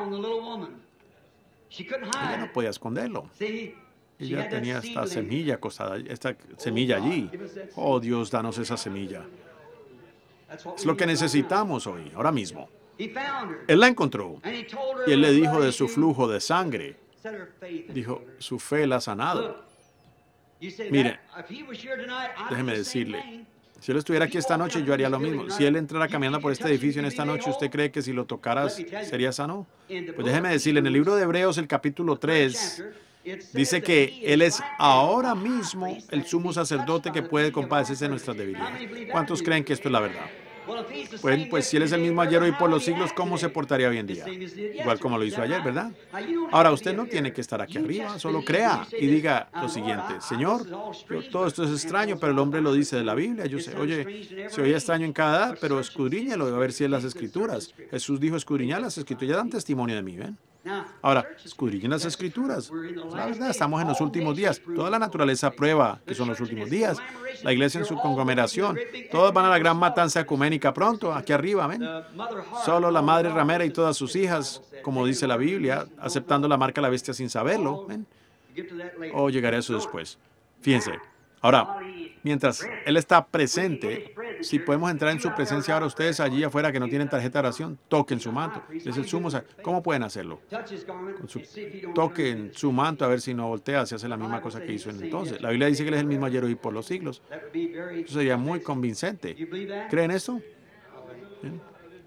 Ella no podía esconderlo. Ella tenía esta semilla acostada, esta semilla allí. Oh, Dios, danos esa semilla. Es lo que necesitamos hoy, ahora mismo. Él la encontró y él le dijo de su flujo de sangre. Dijo, su fe la ha sanado. Mire, déjeme decirle, si él estuviera aquí esta noche, yo haría lo mismo. Si él entrara caminando por este edificio en esta noche, ¿usted cree que si lo tocaras sería sano? Pues déjeme decirle, en el libro de Hebreos, el capítulo 3, dice que él es ahora mismo el sumo sacerdote que puede compadecerse de nuestras debilidades. ¿Cuántos creen que esto es la verdad? Bueno, pues si Él es el mismo ayer, hoy, por los siglos, ¿cómo se portaría hoy en día? Igual como lo hizo ayer, ¿verdad? Ahora, usted no tiene que estar aquí arriba, solo crea y diga lo siguiente: Señor, todo esto es extraño, pero el hombre lo dice de la Biblia. Yo sé, oye, se oye extraño en cada edad, pero escudriñalo a ver si es las Escrituras. Jesús dijo: escudriñad las Escrituras, ya dan testimonio de mí, ¿ven? Ahora, escudriñen las Escrituras. La verdad, estamos en los últimos días. Toda la naturaleza prueba que son los últimos días. La iglesia en su conglomeración. Todos van a la gran matanza ecuménica pronto, aquí arriba, ¿ven? Solo la madre ramera y todas sus hijas, como dice la Biblia, aceptando la marca de la bestia sin saberlo, ¿ven? O llegaré a eso después. Fíjense. Ahora, mientras Él está presente, si podemos entrar en su presencia ahora, ustedes allí afuera que no tienen tarjeta de oración, toquen su manto. Es el sumo. ¿Cómo pueden hacerlo? Toquen su manto a ver si no voltea, si hace la misma cosa que hizo en entonces. La Biblia dice que Él es el mismo ayer, hoy, por los siglos. Eso sería muy convincente. ¿Creen esto? ¿Bien?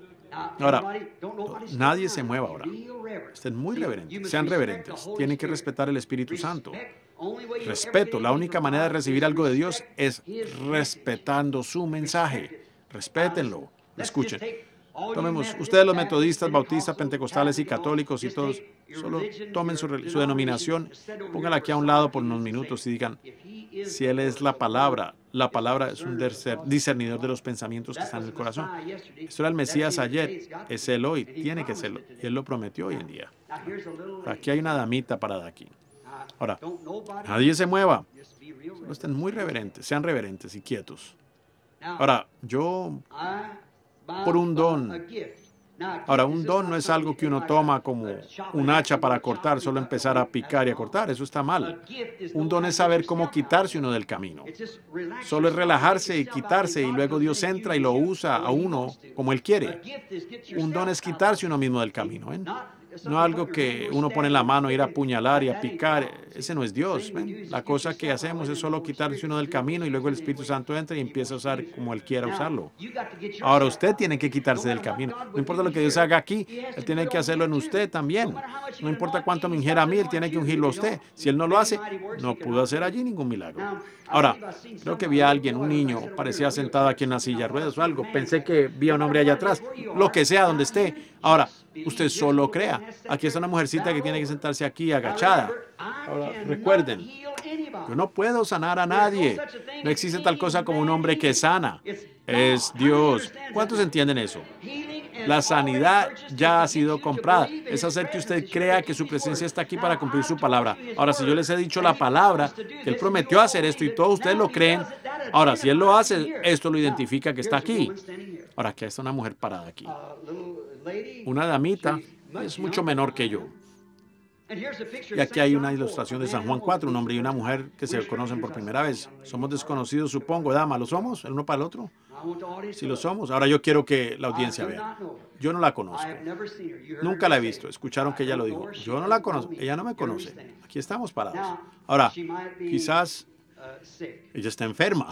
Ahora, nadie se mueva ahora. Estén muy reverentes, sean reverentes. Tienen que respetar el Espíritu Santo. Respeto. La única manera de recibir algo de Dios es respetando su mensaje. Respétenlo. Escuchen. Tomemos, ustedes los metodistas, bautistas, pentecostales y católicos y todos, solo tomen su denominación, pónganla aquí a un lado por unos minutos y digan: si Él es la palabra es un discernidor de los pensamientos que están en el corazón. Esto era el Mesías ayer, es Él hoy, tiene que serlo. Y Él lo prometió hoy en día. Aquí hay una damita parada aquí. Ahora, nadie se mueva. Solo estén muy reverentes, sean reverentes y quietos. Ahora, yo, por un don. Ahora, un don no es algo que uno toma como un hacha para cortar, solo empezar a picar y a cortar. Eso está mal. Un don es saber cómo quitarse uno del camino. Solo es relajarse y quitarse, y luego Dios entra y lo usa a uno como Él quiere. Un don es quitarse uno mismo del camino, ¿ven? No algo que uno pone en la mano, ir a apuñalar y a picar. Ese no es Dios, ¿ven? La cosa que hacemos es solo quitarse uno del camino y luego el Espíritu Santo entra y empieza a usar como Él quiera usarlo. Ahora usted tiene que quitarse del camino. No importa lo que Dios haga aquí, Él tiene que hacerlo en usted también. No importa cuánto me ungiera a mí, Él tiene que ungirlo a usted. Si Él no lo hace, no pudo hacer allí ningún milagro. Ahora, creo que vi a alguien, un niño, parecía sentado aquí en una silla de ruedas o algo. Pensé que vi a un hombre allá atrás. Lo que sea, donde esté. Ahora, usted solo crea. Aquí está una mujercita que tiene que sentarse aquí agachada. Ahora, recuerden, yo no puedo sanar a nadie. No existe tal cosa como un hombre que sana. Es Dios. ¿Cuántos entienden eso? La sanidad ya ha sido comprada. Es hacer que usted crea que su presencia está aquí para cumplir su palabra. Ahora, si yo les he dicho la palabra, que Él prometió hacer esto y todos ustedes lo creen, ahora, si Él lo hace, esto lo identifica que está aquí. Ahora, aquí está una mujer parada aquí. Una damita es mucho menor que yo. Y aquí hay una ilustración de San Juan 4, un hombre y una mujer que se conocen por primera vez. Somos desconocidos, supongo, dama. ¿Lo somos el uno para el otro? Sí lo somos. Ahora yo quiero que la audiencia vea. Yo no la conozco. Nunca la he visto. Escucharon que ella lo dijo. Yo no la conozco. Ella no me conoce. Aquí estamos parados. Ahora, quizás ella está enferma.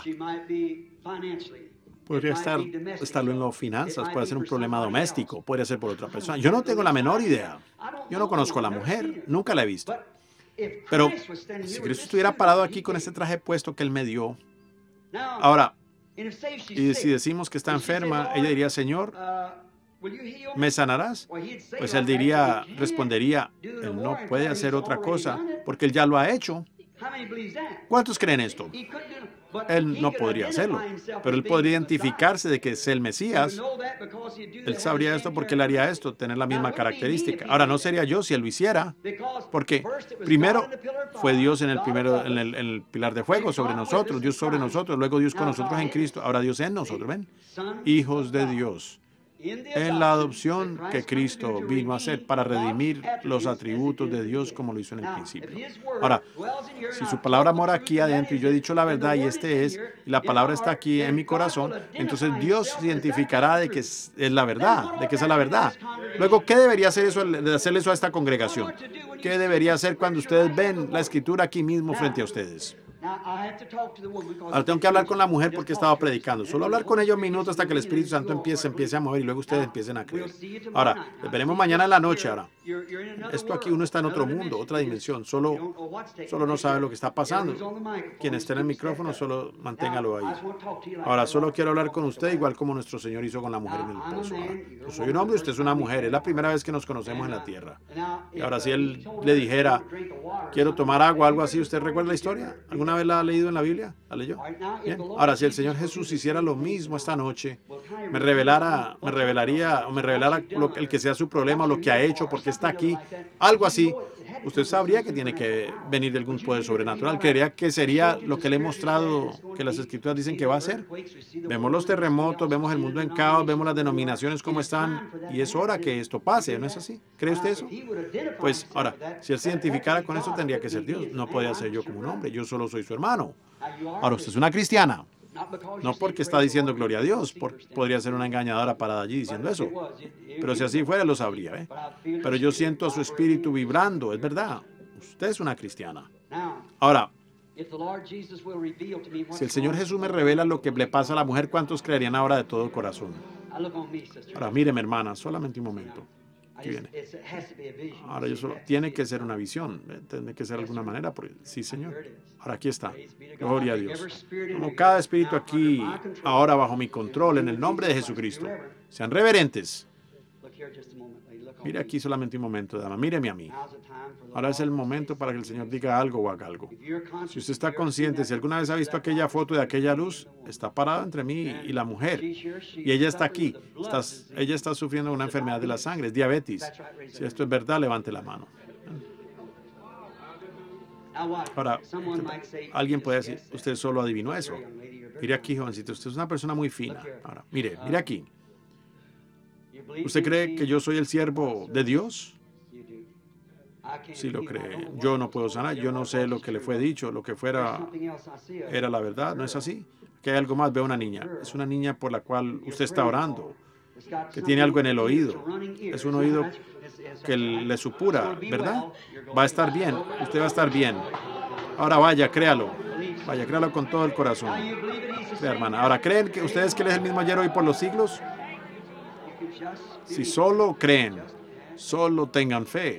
Podría estarlo en las finanzas, puede ser un problema doméstico, podría ser por otra persona. Yo no tengo la menor idea. Yo no conozco a la mujer, nunca la he visto. Pero si Cristo estuviera parado aquí con este traje puesto que Él me dio, ahora, y si decimos que está enferma, ella diría: Señor, ¿me sanarás? Pues Él respondería: Él no puede hacer otra cosa porque Él ya lo ha hecho. ¿Cuántos creen esto? Él no podría hacerlo, pero Él podría identificarse de que es el Mesías. Él sabría esto porque Él haría esto, tener la misma característica. Ahora, no sería yo si Él lo hiciera, porque primero fue Dios en el pilar de fuego sobre nosotros, Dios sobre nosotros, luego Dios con nosotros en Cristo, ahora Dios en nosotros, ¿ven? Hijos de Dios. En la adopción que Cristo vino a hacer para redimir los atributos de Dios como lo hizo en el principio. Ahora, si su palabra mora aquí adentro y yo he dicho la verdad y y la palabra está aquí en mi corazón, entonces Dios se identificará de que es la verdad, de que esa es la verdad. Luego, ¿qué debería hacer hacerle eso a esta congregación? ¿Qué debería hacer cuando ustedes ven la Escritura aquí mismo frente a ustedes? Ahora tengo que hablar con la mujer porque he estado predicando. Solo hablar con ella un minuto hasta que el Espíritu Santo empiece a mover y luego ustedes empiecen a creer. Ahora, les veremos mañana en la noche. Ahora, esto aquí uno está en otro mundo, otra dimensión. Solo no sabe lo que está pasando. Quien esté en el micrófono, solo manténgalo ahí. Ahora, solo quiero hablar con usted igual como nuestro Señor hizo con la mujer en el pozo. Ahora, yo soy un hombre, usted es una mujer. Es la primera vez que nos conocemos en la tierra. Y ahora, si él le dijera, quiero tomar agua, algo así, ¿usted recuerda la historia? ¿Alguna vez la ha leído en la Biblia? ¿La leyó? Bien. Ahora, si el Señor Jesús hiciera lo mismo esta noche, me revelara el que sea su problema, o lo que ha hecho, porque está aquí, algo así, usted sabría que tiene que venir de algún poder sobrenatural. Creería que sería lo que le he mostrado, que las Escrituras dicen que va a ser. Vemos los terremotos, vemos el mundo en caos, vemos las denominaciones como están, y es hora que esto pase, ¿no es así? ¿Cree usted eso? Pues, ahora, si él se identificara con eso, tendría que ser Dios. No podría ser yo como un hombre, yo solo soy su hermano. Ahora, usted es una cristiana. No porque está diciendo gloria a Dios, podría ser una engañadora parada allí diciendo eso. Pero si así fuera, lo sabría, ¿eh? Pero yo siento a su espíritu vibrando, es verdad. Usted es una cristiana. Ahora, si el Señor Jesús me revela lo que le pasa a la mujer, ¿cuántos creerían ahora de todo corazón? Ahora, míreme, hermana, solamente un momento. Aquí viene. Ahora, tiene que ser una visión, tiene que ser de alguna manera. Sí, Señor. Ahora, aquí está. Gloria a Dios. Como cada espíritu aquí, ahora bajo mi control, en el nombre de Jesucristo. Sean reverentes. Mire aquí solamente un momento, dama. Míreme a mí. Ahora es el momento para que el Señor diga algo o haga algo. Si usted está consciente, si alguna vez ha visto aquella foto de aquella luz, está parada entre mí y la mujer. Y ella está aquí. Ella está sufriendo una enfermedad de la sangre, es diabetes. Si esto es verdad, levante la mano. Ahora, alguien puede decir, usted solo adivinó eso. Mire aquí, jovencito, usted es una persona muy fina. Ahora, mire aquí. ¿Usted cree que yo soy el siervo de Dios? Sí lo cree. Yo no puedo sanar. Yo no sé lo que le fue dicho. Lo que fuera era la verdad. ¿No es así? Que hay algo más. Veo una niña. Es una niña por la cual usted está orando. Que tiene algo en el oído. Es un oído que le supura, ¿verdad? Va a estar bien. Usted va a estar bien. Ahora vaya, créalo. Vaya, créalo con todo el corazón. Sí, hermana. Ahora, ¿creen que ustedes que Él es el mismo ayer, hoy, por los siglos? Si solo creen, solo tengan fe.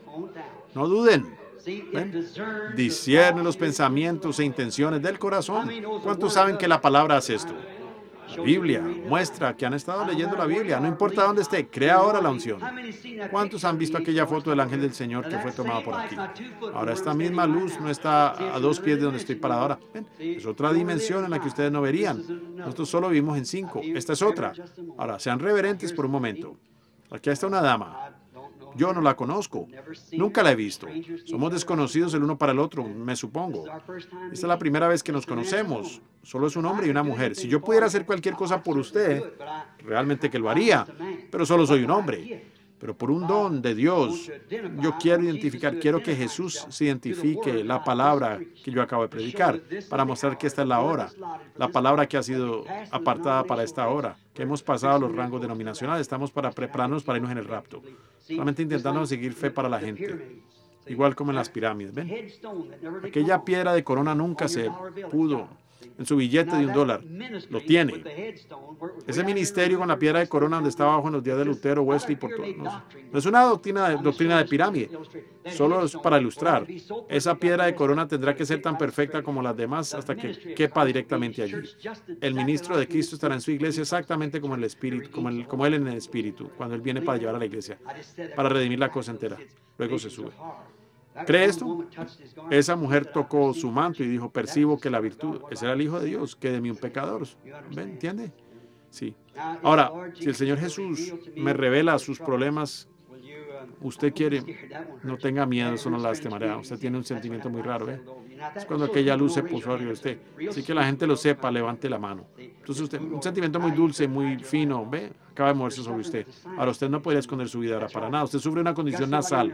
No duden. ¿Ven? Discierne los pensamientos e intenciones del corazón. ¿Cuántos saben que la palabra hace esto? La Biblia muestra que han estado leyendo la Biblia. No importa dónde esté, crea ahora la unción. ¿Cuántos han visto aquella foto del ángel del Señor que fue tomada por aquí? Ahora esta misma luz no está a 2 pies de donde estoy parado ahora. ¿Ven? Es otra dimensión en la que ustedes no verían. Nosotros solo vivimos en 5. Esta es otra. Ahora, sean reverentes por un momento. Aquí está una dama. Yo no la conozco. Nunca la he visto. Somos desconocidos el uno para el otro, me supongo. Esta es la primera vez que nos conocemos. Solo es un hombre y una mujer. Si yo pudiera hacer cualquier cosa por usted, realmente que lo haría. Pero solo soy un hombre. Pero por un don de Dios, yo quiero que Jesús se identifique la palabra que yo acabo de predicar, para mostrar que esta es la hora, la palabra que ha sido apartada para esta hora, que hemos pasado los rangos denominacionales, estamos para prepararnos para irnos en el rapto, solamente intentando conseguir fe para la gente, igual como en las pirámides, ¿ven? Aquella piedra de corona nunca se pudo. En su billete de $1. Lo tiene. Ese ministerio con la piedra de corona donde estaba abajo en los días de Lutero, Wesley, por todo. No es una doctrina de pirámide. Solo es para ilustrar. Esa piedra de corona tendrá que ser tan perfecta como las demás hasta que quepa directamente allí. El ministro de Cristo estará en su iglesia exactamente como el Espíritu, como Él en el Espíritu, cuando Él viene para llevar a la iglesia, para redimir la cosa entera. Luego se sube. ¿Cree esto? Esa mujer tocó su manto y dijo, percibo que la virtud, ese era el Hijo de Dios, que de mí un pecador. ¿Ven? ¿Entiende? Sí. Ahora, si el Señor Jesús me revela sus problemas, usted quiere, no tenga miedo, eso no lastimará. Usted tiene un sentimiento muy raro, ¿eh? Es cuando aquella luz se puso arriba de usted. Así que la gente lo sepa, levante la mano. Entonces usted, un sentimiento muy dulce, muy fino, ¿ve? Acaba de moverse sobre usted. Ahora usted no podría esconder su vida ahora para nada. Usted sufre una condición nasal.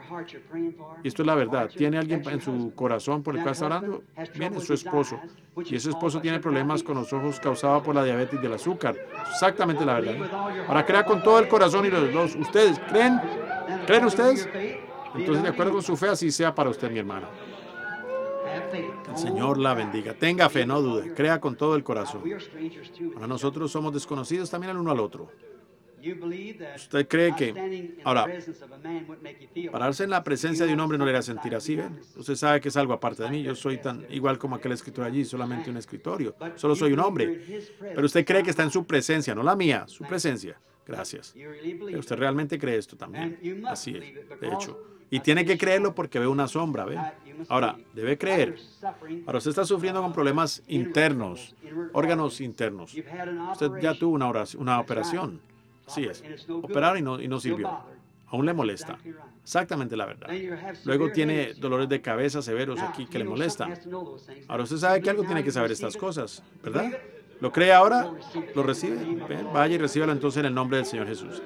Y esto es la verdad. ¿Tiene alguien en su corazón por el cual está orando? Bien, es su esposo. Y ese esposo tiene problemas con los ojos causados por la diabetes y del azúcar. Exactamente la verdad, ¿eh? Ahora crea con todo el corazón y los dos. ¿Ustedes creen? ¿Creen ustedes? Entonces, de acuerdo con su fe, así sea para usted, mi hermano. Que el Señor la bendiga. Tenga fe, no dude. Crea con todo el corazón. Ahora nosotros somos desconocidos también el uno al otro. ¿Usted cree que, ahora, pararse en la presencia de un hombre no le hará sentir así, ven? Usted sabe que es algo aparte de mí. Yo soy tan igual como aquel escritor allí, solamente un escritorio. Solo soy un hombre. Pero usted cree que está en su presencia, no la mía, su presencia. Gracias. Pero usted realmente cree esto también. Así es, de hecho. Y tiene que creerlo porque ve una sombra, ¿ven? Ahora, debe creer. Ahora, usted está sufriendo con problemas internos, órganos internos. Usted ya tuvo una operación. Así es. Operaron y no sirvió. Aún le molesta. Exactamente la verdad. Luego tiene dolores de cabeza severos aquí que le molestan. Ahora usted sabe que algo tiene que saber estas cosas, ¿verdad? ¿Lo cree ahora? ¿Lo recibe? Ven, vaya y recíbalo entonces en el nombre del Señor Jesús.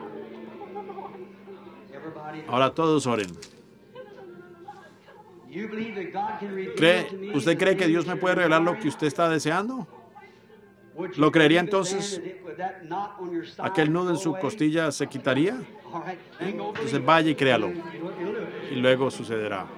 Ahora todos oren. ¿Usted cree que Dios me puede revelar lo que usted está deseando? ¿Lo creería entonces? ¿Aquel nudo en su costilla se quitaría? Entonces vaya y créalo. Y luego sucederá.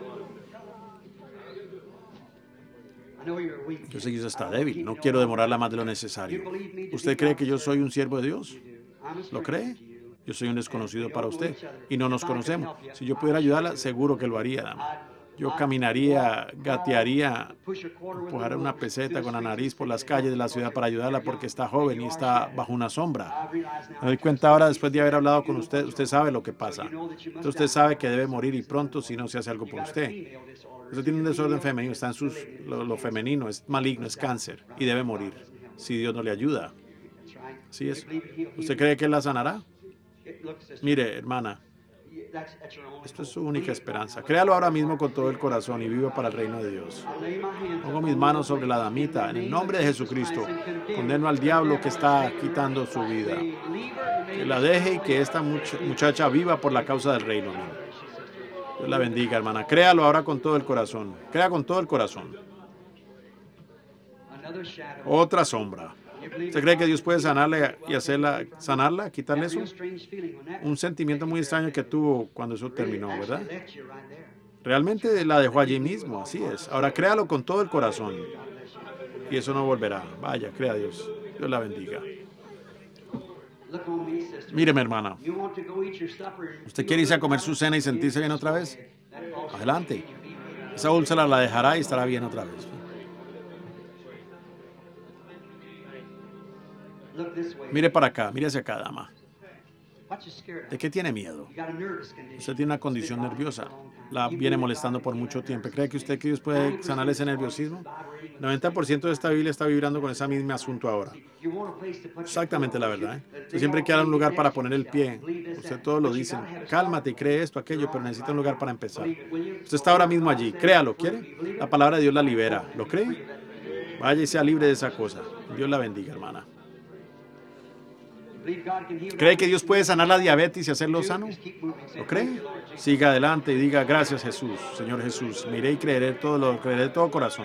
Yo sé que usted está débil. No quiero demorarla más de lo necesario. ¿Usted cree que yo soy un siervo de Dios? ¿Lo cree? Yo soy un desconocido para usted y no nos conocemos. Si yo pudiera ayudarla, seguro que lo haría, dama. Yo caminaría, gatearía, empujaría una peseta con la nariz por las calles de la ciudad para ayudarla porque está joven y está bajo una sombra. Me doy cuenta ahora, después de haber hablado con usted, usted sabe lo que pasa. Entonces usted sabe que debe morir y pronto si no se hace algo por usted. Usted tiene un desorden femenino, está en lo femenino, es maligno, es cáncer y debe morir si Dios no le ayuda. Así es. ¿Usted cree que Él la sanará? Mire, hermana, esto es su única esperanza. Créalo ahora mismo con todo el corazón y viva para el reino de Dios. Pongo mis manos sobre la damita. En el nombre de Jesucristo, condeno al diablo que está quitando su vida. Que la deje y que esta muchacha viva por la causa del reino. Dios la bendiga, hermana. Créalo ahora con todo el corazón. Crea con todo el corazón. Otra sombra. ¿Usted cree que Dios puede sanarla y sanarla, quitarle eso? Un sentimiento muy extraño que tuvo cuando eso terminó, ¿verdad? Realmente la dejó allí mismo, así es. Ahora créalo con todo el corazón y eso no volverá. Vaya, crea a Dios. Dios la bendiga. Míreme, hermana. ¿Usted quiere irse a comer su cena y sentirse bien otra vez? Adelante. Esa úlcera la dejará y estará bien otra vez. Mire para acá, mire hacia acá, dama. ¿De qué tiene miedo? Usted tiene una condición nerviosa. La viene molestando por mucho tiempo. ¿Cree que Dios puede sanar ese nerviosismo? 90% de esta Biblia está vibrando con ese mismo asunto ahora. Exactamente la verdad. Usted siempre quiere un lugar para poner el pie. Usted todo lo dice. Cálmate y cree esto, aquello, pero necesita un lugar para empezar. Usted está ahora mismo allí. Créalo, ¿quiere? La palabra de Dios la libera. ¿Lo cree? Vaya y sea libre de esa cosa. Dios la bendiga, hermana. ¿Cree que Dios puede sanar la diabetes y hacerlo sano? ¿Lo cree? Siga adelante y diga gracias Jesús, Señor Jesús. Miré y creeré creeré de todo corazón.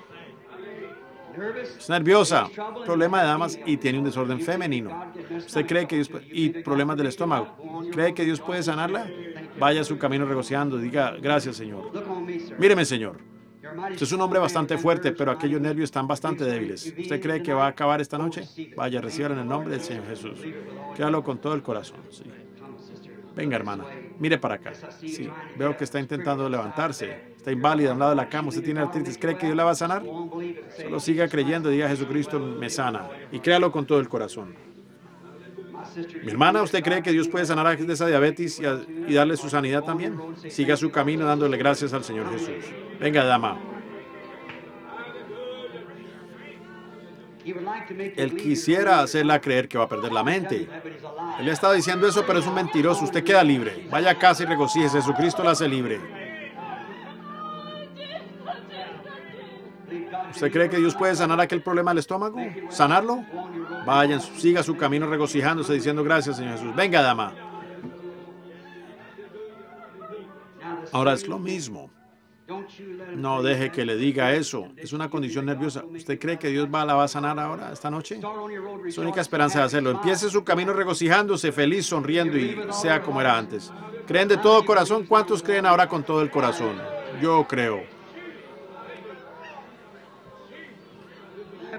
Es nerviosa, problema de damas y tiene un desorden femenino. ¿Usted cree que Dios y problemas del estómago? ¿Cree que Dios puede sanarla? Vaya a su camino regocijando, diga gracias Señor. Míreme Señor. Usted es un hombre bastante fuerte, pero aquellos nervios están bastante débiles. ¿Usted cree que va a acabar esta noche? Vaya, recíbalo en el nombre del Señor Jesús. Créalo con todo el corazón. Sí. Venga, hermana, mire para acá. Sí, veo que está intentando levantarse. Está inválida a un lado de la cama. Usted tiene artritis. ¿Cree que Dios la va a sanar? Solo siga creyendo. Diga, Jesucristo me sana. Y créalo con todo el corazón. Mi hermana, ¿usted cree que Dios puede sanar de esa diabetes y darle su sanidad también? Siga su camino dándole gracias al Señor Jesús. Venga, dama. Él quisiera hacerla creer que va a perder la mente. Él le está diciendo eso, pero es un mentiroso. Usted queda libre. Vaya a casa y regocíjese. Jesucristo la hace libre. ¿Usted cree que Dios puede sanar aquel problema del estómago? ¿Sanarlo? Vayan, siga su camino regocijándose, diciendo gracias, Señor Jesús. Venga, dama. Ahora es lo mismo. No deje que le diga eso. Es una condición nerviosa. ¿Usted cree que Dios la va a sanar ahora, esta noche? Es su única esperanza de hacerlo. Empiece su camino regocijándose, feliz, sonriendo y sea como era antes. ¿Creen de todo corazón? ¿Cuántos creen ahora con todo el corazón? Yo creo.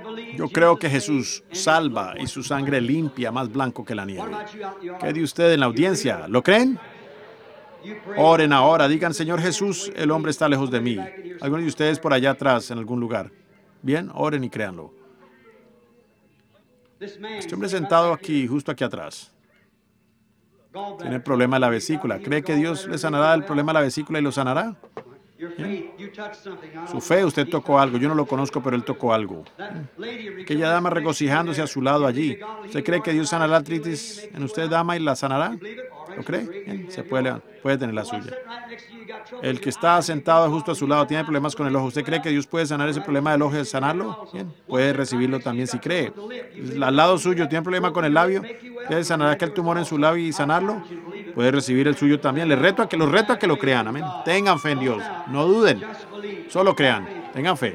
Yo creo que Jesús salva y su sangre limpia más blanco que la nieve. ¿Qué de usted en la audiencia? ¿Lo creen? Oren ahora, digan, Señor Jesús, el hombre está lejos de mí. Algunos de ustedes por allá atrás, en algún lugar. Bien, oren y créanlo. Este hombre sentado aquí, justo aquí atrás, tiene el problema de la vesícula. ¿Cree que Dios le sanará el problema de la vesícula y lo sanará? Bien. Su fe, usted tocó algo. Yo no lo conozco, pero él tocó algo. Aquella dama regocijándose a su lado allí. ¿Usted cree que Dios sanará la artritis en usted, dama, y la sanará? ¿Lo cree? Bien, se puede tener la suya. El que está sentado justo a su lado tiene problemas con el ojo. ¿Usted cree que Dios puede sanar ese problema del ojo y sanarlo? Bien, puede recibirlo también si cree. Al lado suyo tiene problema con el labio. ¿Puede sanar aquel tumor en su labio y sanarlo? Puede recibir el suyo también. Los reto a que lo crean. Amén. Tengan fe en Dios. No duden. Solo crean. Tengan fe.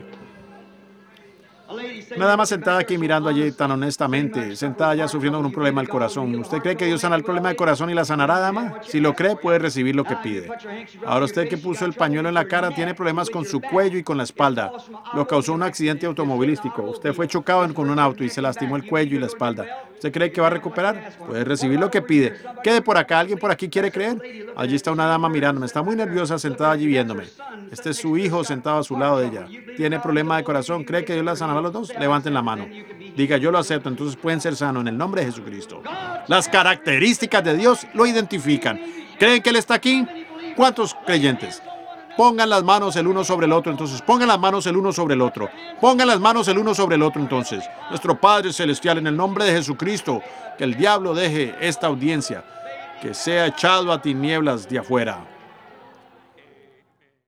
Una dama sentada aquí mirando allí tan honestamente, sentada ya sufriendo con un problema del corazón. ¿Usted cree que Dios sana el problema del corazón y la sanará, dama? Si lo cree, puede recibir lo que pide. Ahora usted que puso el pañuelo en la cara tiene problemas con su cuello y con la espalda. Lo causó un accidente automovilístico. Usted fue chocado con un auto y se lastimó el cuello y la espalda. ¿Usted cree que va a recuperar? Puede recibir lo que pide. Quede por acá. ¿Alguien por aquí quiere creer? Allí está una dama mirándome. Está muy nerviosa sentada allí viéndome. Este es su hijo sentado a su lado de ella. Tiene problema de corazón. ¿Cree que Dios la sanará a los dos? Levanten la mano. Diga, yo lo acepto. Entonces pueden ser sanos en el nombre de Jesucristo. Las características de Dios lo identifican. ¿Creen que Él está aquí? ¿Cuántos creyentes? Pongan las manos el uno sobre el otro, entonces. Pongan las manos el uno sobre el otro. Pongan las manos el uno sobre el otro, entonces. Nuestro Padre Celestial, en el nombre de Jesucristo, que el diablo deje esta audiencia, que sea echado a tinieblas de afuera.